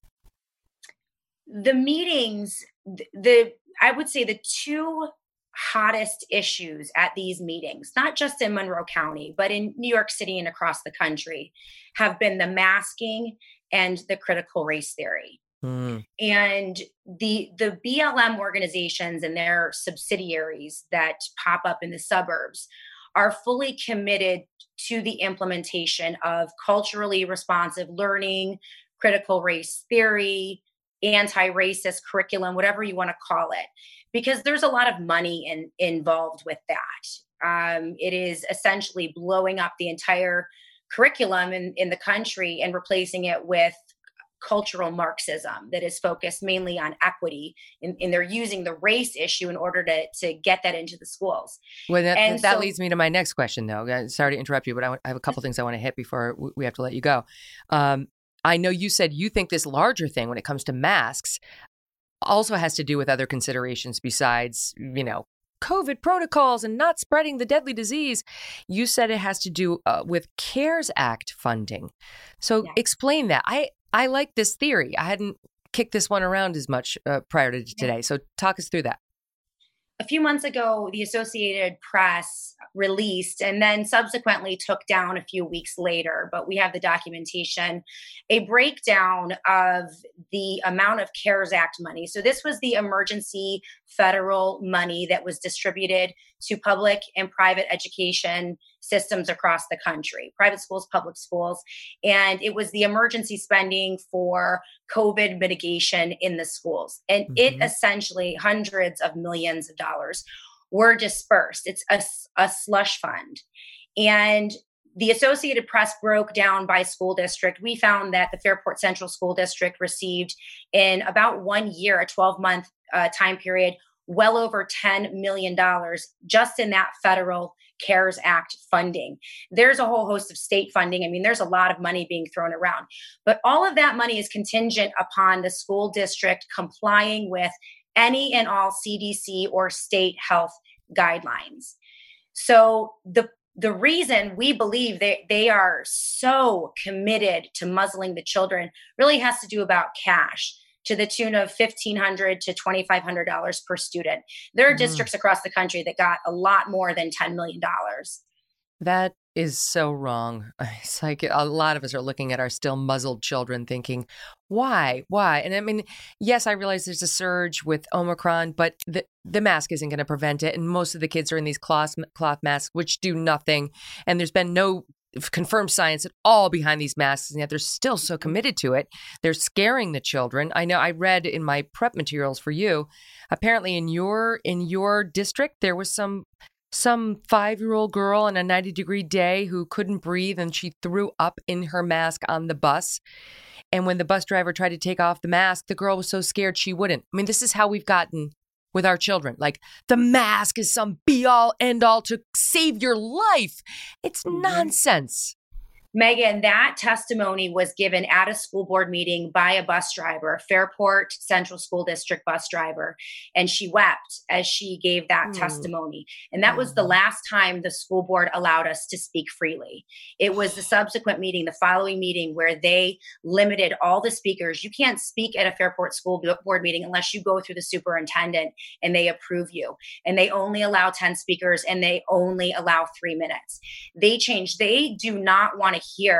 The meetings, I would say the two hottest issues at these meetings, not just in Monroe County, but in New York City and across the country, have been the masking and the critical race theory. And the BLM organizations and their subsidiaries that pop up in the suburbs are fully committed to the implementation of culturally responsive learning, critical race theory, anti-racist curriculum, whatever you want to call it, because there's a lot of money involved with that. It is essentially blowing up the entire curriculum in the country and replacing it with cultural Marxism that is focused mainly on equity, and they're using the race issue in order to get that into the schools. Well, that leads me to my next question, though. Sorry to interrupt you, but I have a couple things I want to hit before we have to let you go. I know you said you think this larger thing when it comes to masks also has to do with other considerations besides, COVID protocols and not spreading the deadly disease. You said it has to do with CARES Act funding. So explain that. I like this theory. I hadn't kicked this one around as much prior to today. So talk us through that. A few months ago, the Associated Press released and then subsequently took down a few weeks later, but we have the documentation, a breakdown of the amount of CARES Act money. So this was the emergency federal money that was distributed to public and private education systems across the country, private schools, public schools. And it was the emergency spending for COVID mitigation in the schools. And it essentially, hundreds of millions of dollars were dispersed. It's a slush fund. And the Associated Press broke down by school district. We found that the Fairport Central School District received in about 1 year, a 12-month time period, well over $10 million just in that federal CARES Act funding. There's a whole host of state funding. I mean, there's a lot of money being thrown around, but all of that money is contingent upon the school district complying with any and all CDC or state health guidelines. So the reason we believe they are so committed to muzzling the children really has to do about cash, to the tune of $1,500 to $2,500 per student. There are districts across the country that got a lot more than $10 million. That is so wrong. It's like a lot of us are looking at our still muzzled children thinking, why? And I mean, yes, I realize there's a surge with Omicron, but the mask isn't going to prevent it. And most of the kids are in these cloth masks, which do nothing. And there's been no confirmed science at all behind these masks, and yet they're still so committed to it. They're scaring the children. I know I read in my prep materials for you, apparently in your district, there was some 5-year-old girl on a 90-degree day who couldn't breathe, and she threw up in her mask on the bus. And when the bus driver tried to take off the mask, the girl was so scared she wouldn't. I mean, this is how we've gotten with our children. Like, the mask is some be-all, end-all to save your life. It's nonsense. Megan, that testimony was given at a school board meeting by a bus driver, Fairport Central School District bus driver, and she wept as she gave that testimony. And that was the last time the school board allowed us to speak freely. It was the subsequent meeting, the following meeting, where they limited all the speakers. You can't speak at a Fairport School Board meeting unless you go through the superintendent and they approve you. And they only allow 10 speakers and they only allow 3 minutes. They changed. They do not want to hear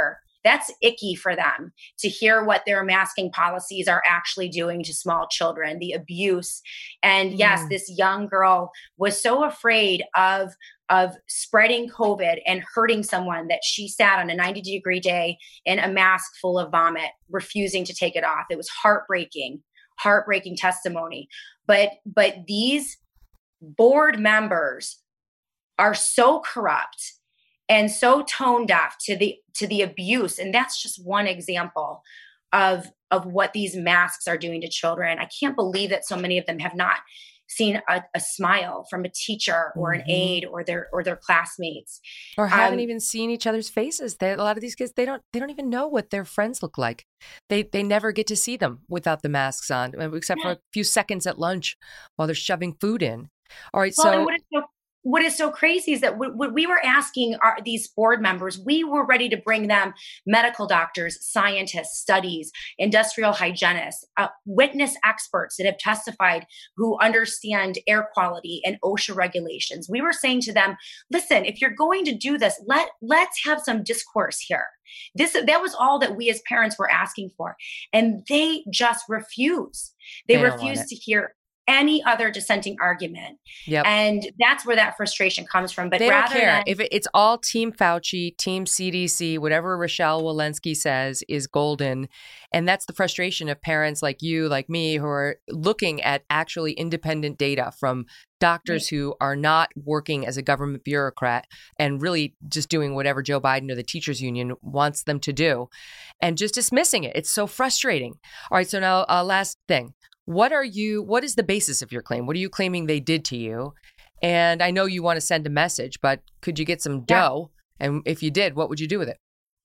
that's icky for them to hear what their masking policies are actually doing to small children, the abuse. And yes, this young girl was so afraid of spreading COVID and hurting someone that she sat on a 90-degree day in a mask full of vomit, refusing to take it off. It was heartbreaking testimony. But these board members are so corrupt and so tone deaf to the abuse. And that's just one example of what these masks are doing to children. I can't believe that so many of them have not seen a smile from a teacher or an aide or their classmates, or haven't even seen each other's faces. A lot of these kids, they don't even know what their friends look like. They never get to see them without the masks on, except for a few seconds at lunch while they're shoving food in. All right, so what is so crazy is that what we were asking these board members, we were ready to bring them medical doctors, scientists, studies, industrial hygienists, witness experts that have testified who understand air quality and OSHA regulations. We were saying to them, listen, if you're going to do this, let's have some discourse here. That was all that we as parents were asking for. And they just refuse. They refuse to hear any other dissenting argument. And that's where that frustration comes from. But they don't care if it's all Team Fauci, Team CDC, whatever Rochelle Walensky says is golden. And that's the frustration of parents like you, like me, who are looking at actually independent data from doctors who are not working as a government bureaucrat and really just doing whatever Joe Biden or the teachers union wants them to do and just dismissing it. It's so frustrating. All right. So now last thing. What is the basis of your claim? What are you claiming they did to you? And I know you want to send a message, but could you get some dough? And if you did, what would you do with it?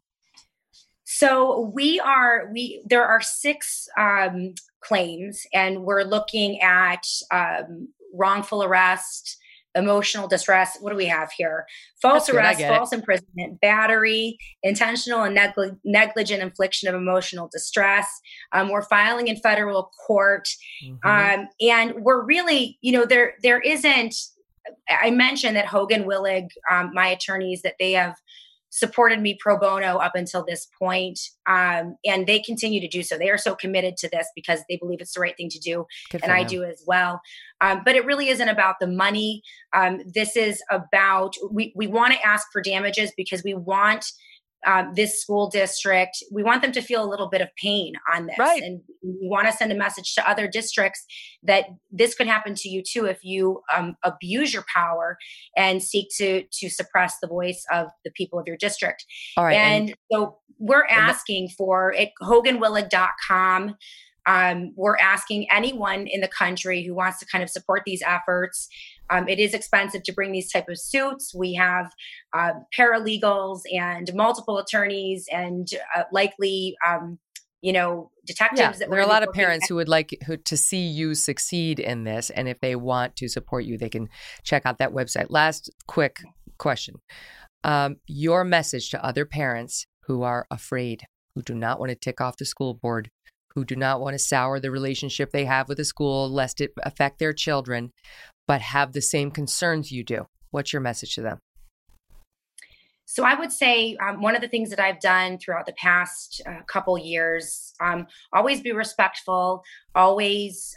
So there are 6 claims, and we're looking at wrongful arrest, emotional distress. What do we have here? False arrest, false imprisonment, battery, intentional and negligent infliction of emotional distress. We're filing in federal court. And we're really, there isn't, I mentioned that Hogan Willig, my attorneys, that they have supported me pro bono up until this point. And they continue to do so. They are so committed to this because they believe it's the right thing to do. And I do as well. But it really isn't about the money. This is about, we want to ask for damages because we want this school district, we want them to feel a little bit of pain on this. Right. And we want to send a message to other districts that this could happen to you too if you abuse your power and seek to suppress the voice of the people of your district. All right. And so we're asking for it, HoganWillig.com. We're asking anyone in the country who wants to kind of support these efforts. It is expensive to bring these type of suits. We have paralegals and multiple attorneys and likely, detectives. That there are a lot of parents who would like to see you succeed in this. And if they want to support you, they can check out that website. Last quick question. Your message to other parents who are afraid, who do not want to tick off the school board, who do not want to sour the relationship they have with the school lest it affect their children, but have the same concerns you do. What's your message to them? So I would say one of the things that I've done throughout the past couple years, always be respectful, always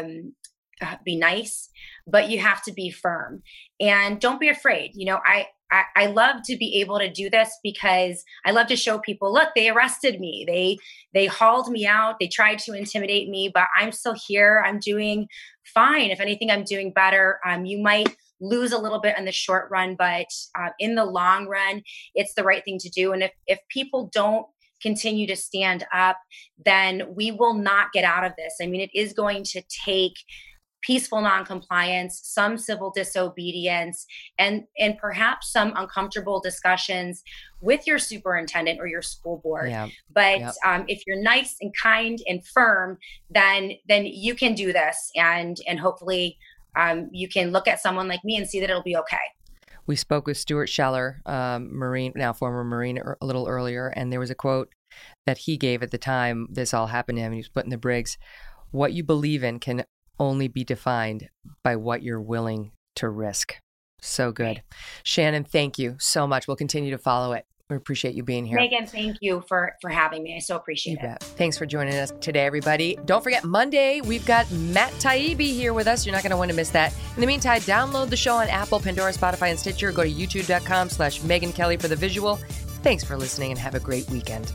be nice, but you have to be firm and don't be afraid. I love to be able to do this because I love to show people, look, they arrested me. They hauled me out. They tried to intimidate me, but I'm still here. I'm doing fine. If anything, I'm doing better. You might lose a little bit in the short run, but in the long run, it's the right thing to do. And if people don't continue to stand up, then we will not get out of this. I mean, it is going to take peaceful noncompliance, some civil disobedience, and perhaps some uncomfortable discussions with your superintendent or your school board. Yeah. But if you're nice and kind and firm, then you can do this, and hopefully you can look at someone like me and see that it'll be okay. We spoke with Stuart Scheller, Marine, now former Marine, a little earlier, and there was a quote that he gave at the time this all happened to him. He was put in the Briggs. What you believe in can only be defined by what you're willing to risk. So good. Shannon, thank you so much. We'll continue to follow it. We appreciate you being here. Megan, thank you for having me. I so appreciate it. Thanks for joining us today, everybody. Don't forget, Monday, we've got Matt Taibbi here with us. You're not going to want to miss that. In the meantime, download the show on Apple, Pandora, Spotify, and Stitcher. Go to youtube.com/Megyn Kelly for the visual. Thanks for listening and have a great weekend.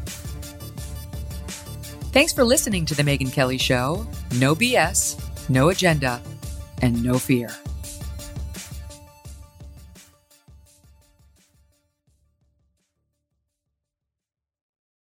Thanks for listening to The Megyn Kelly Show. No BS, no agenda, and no fear.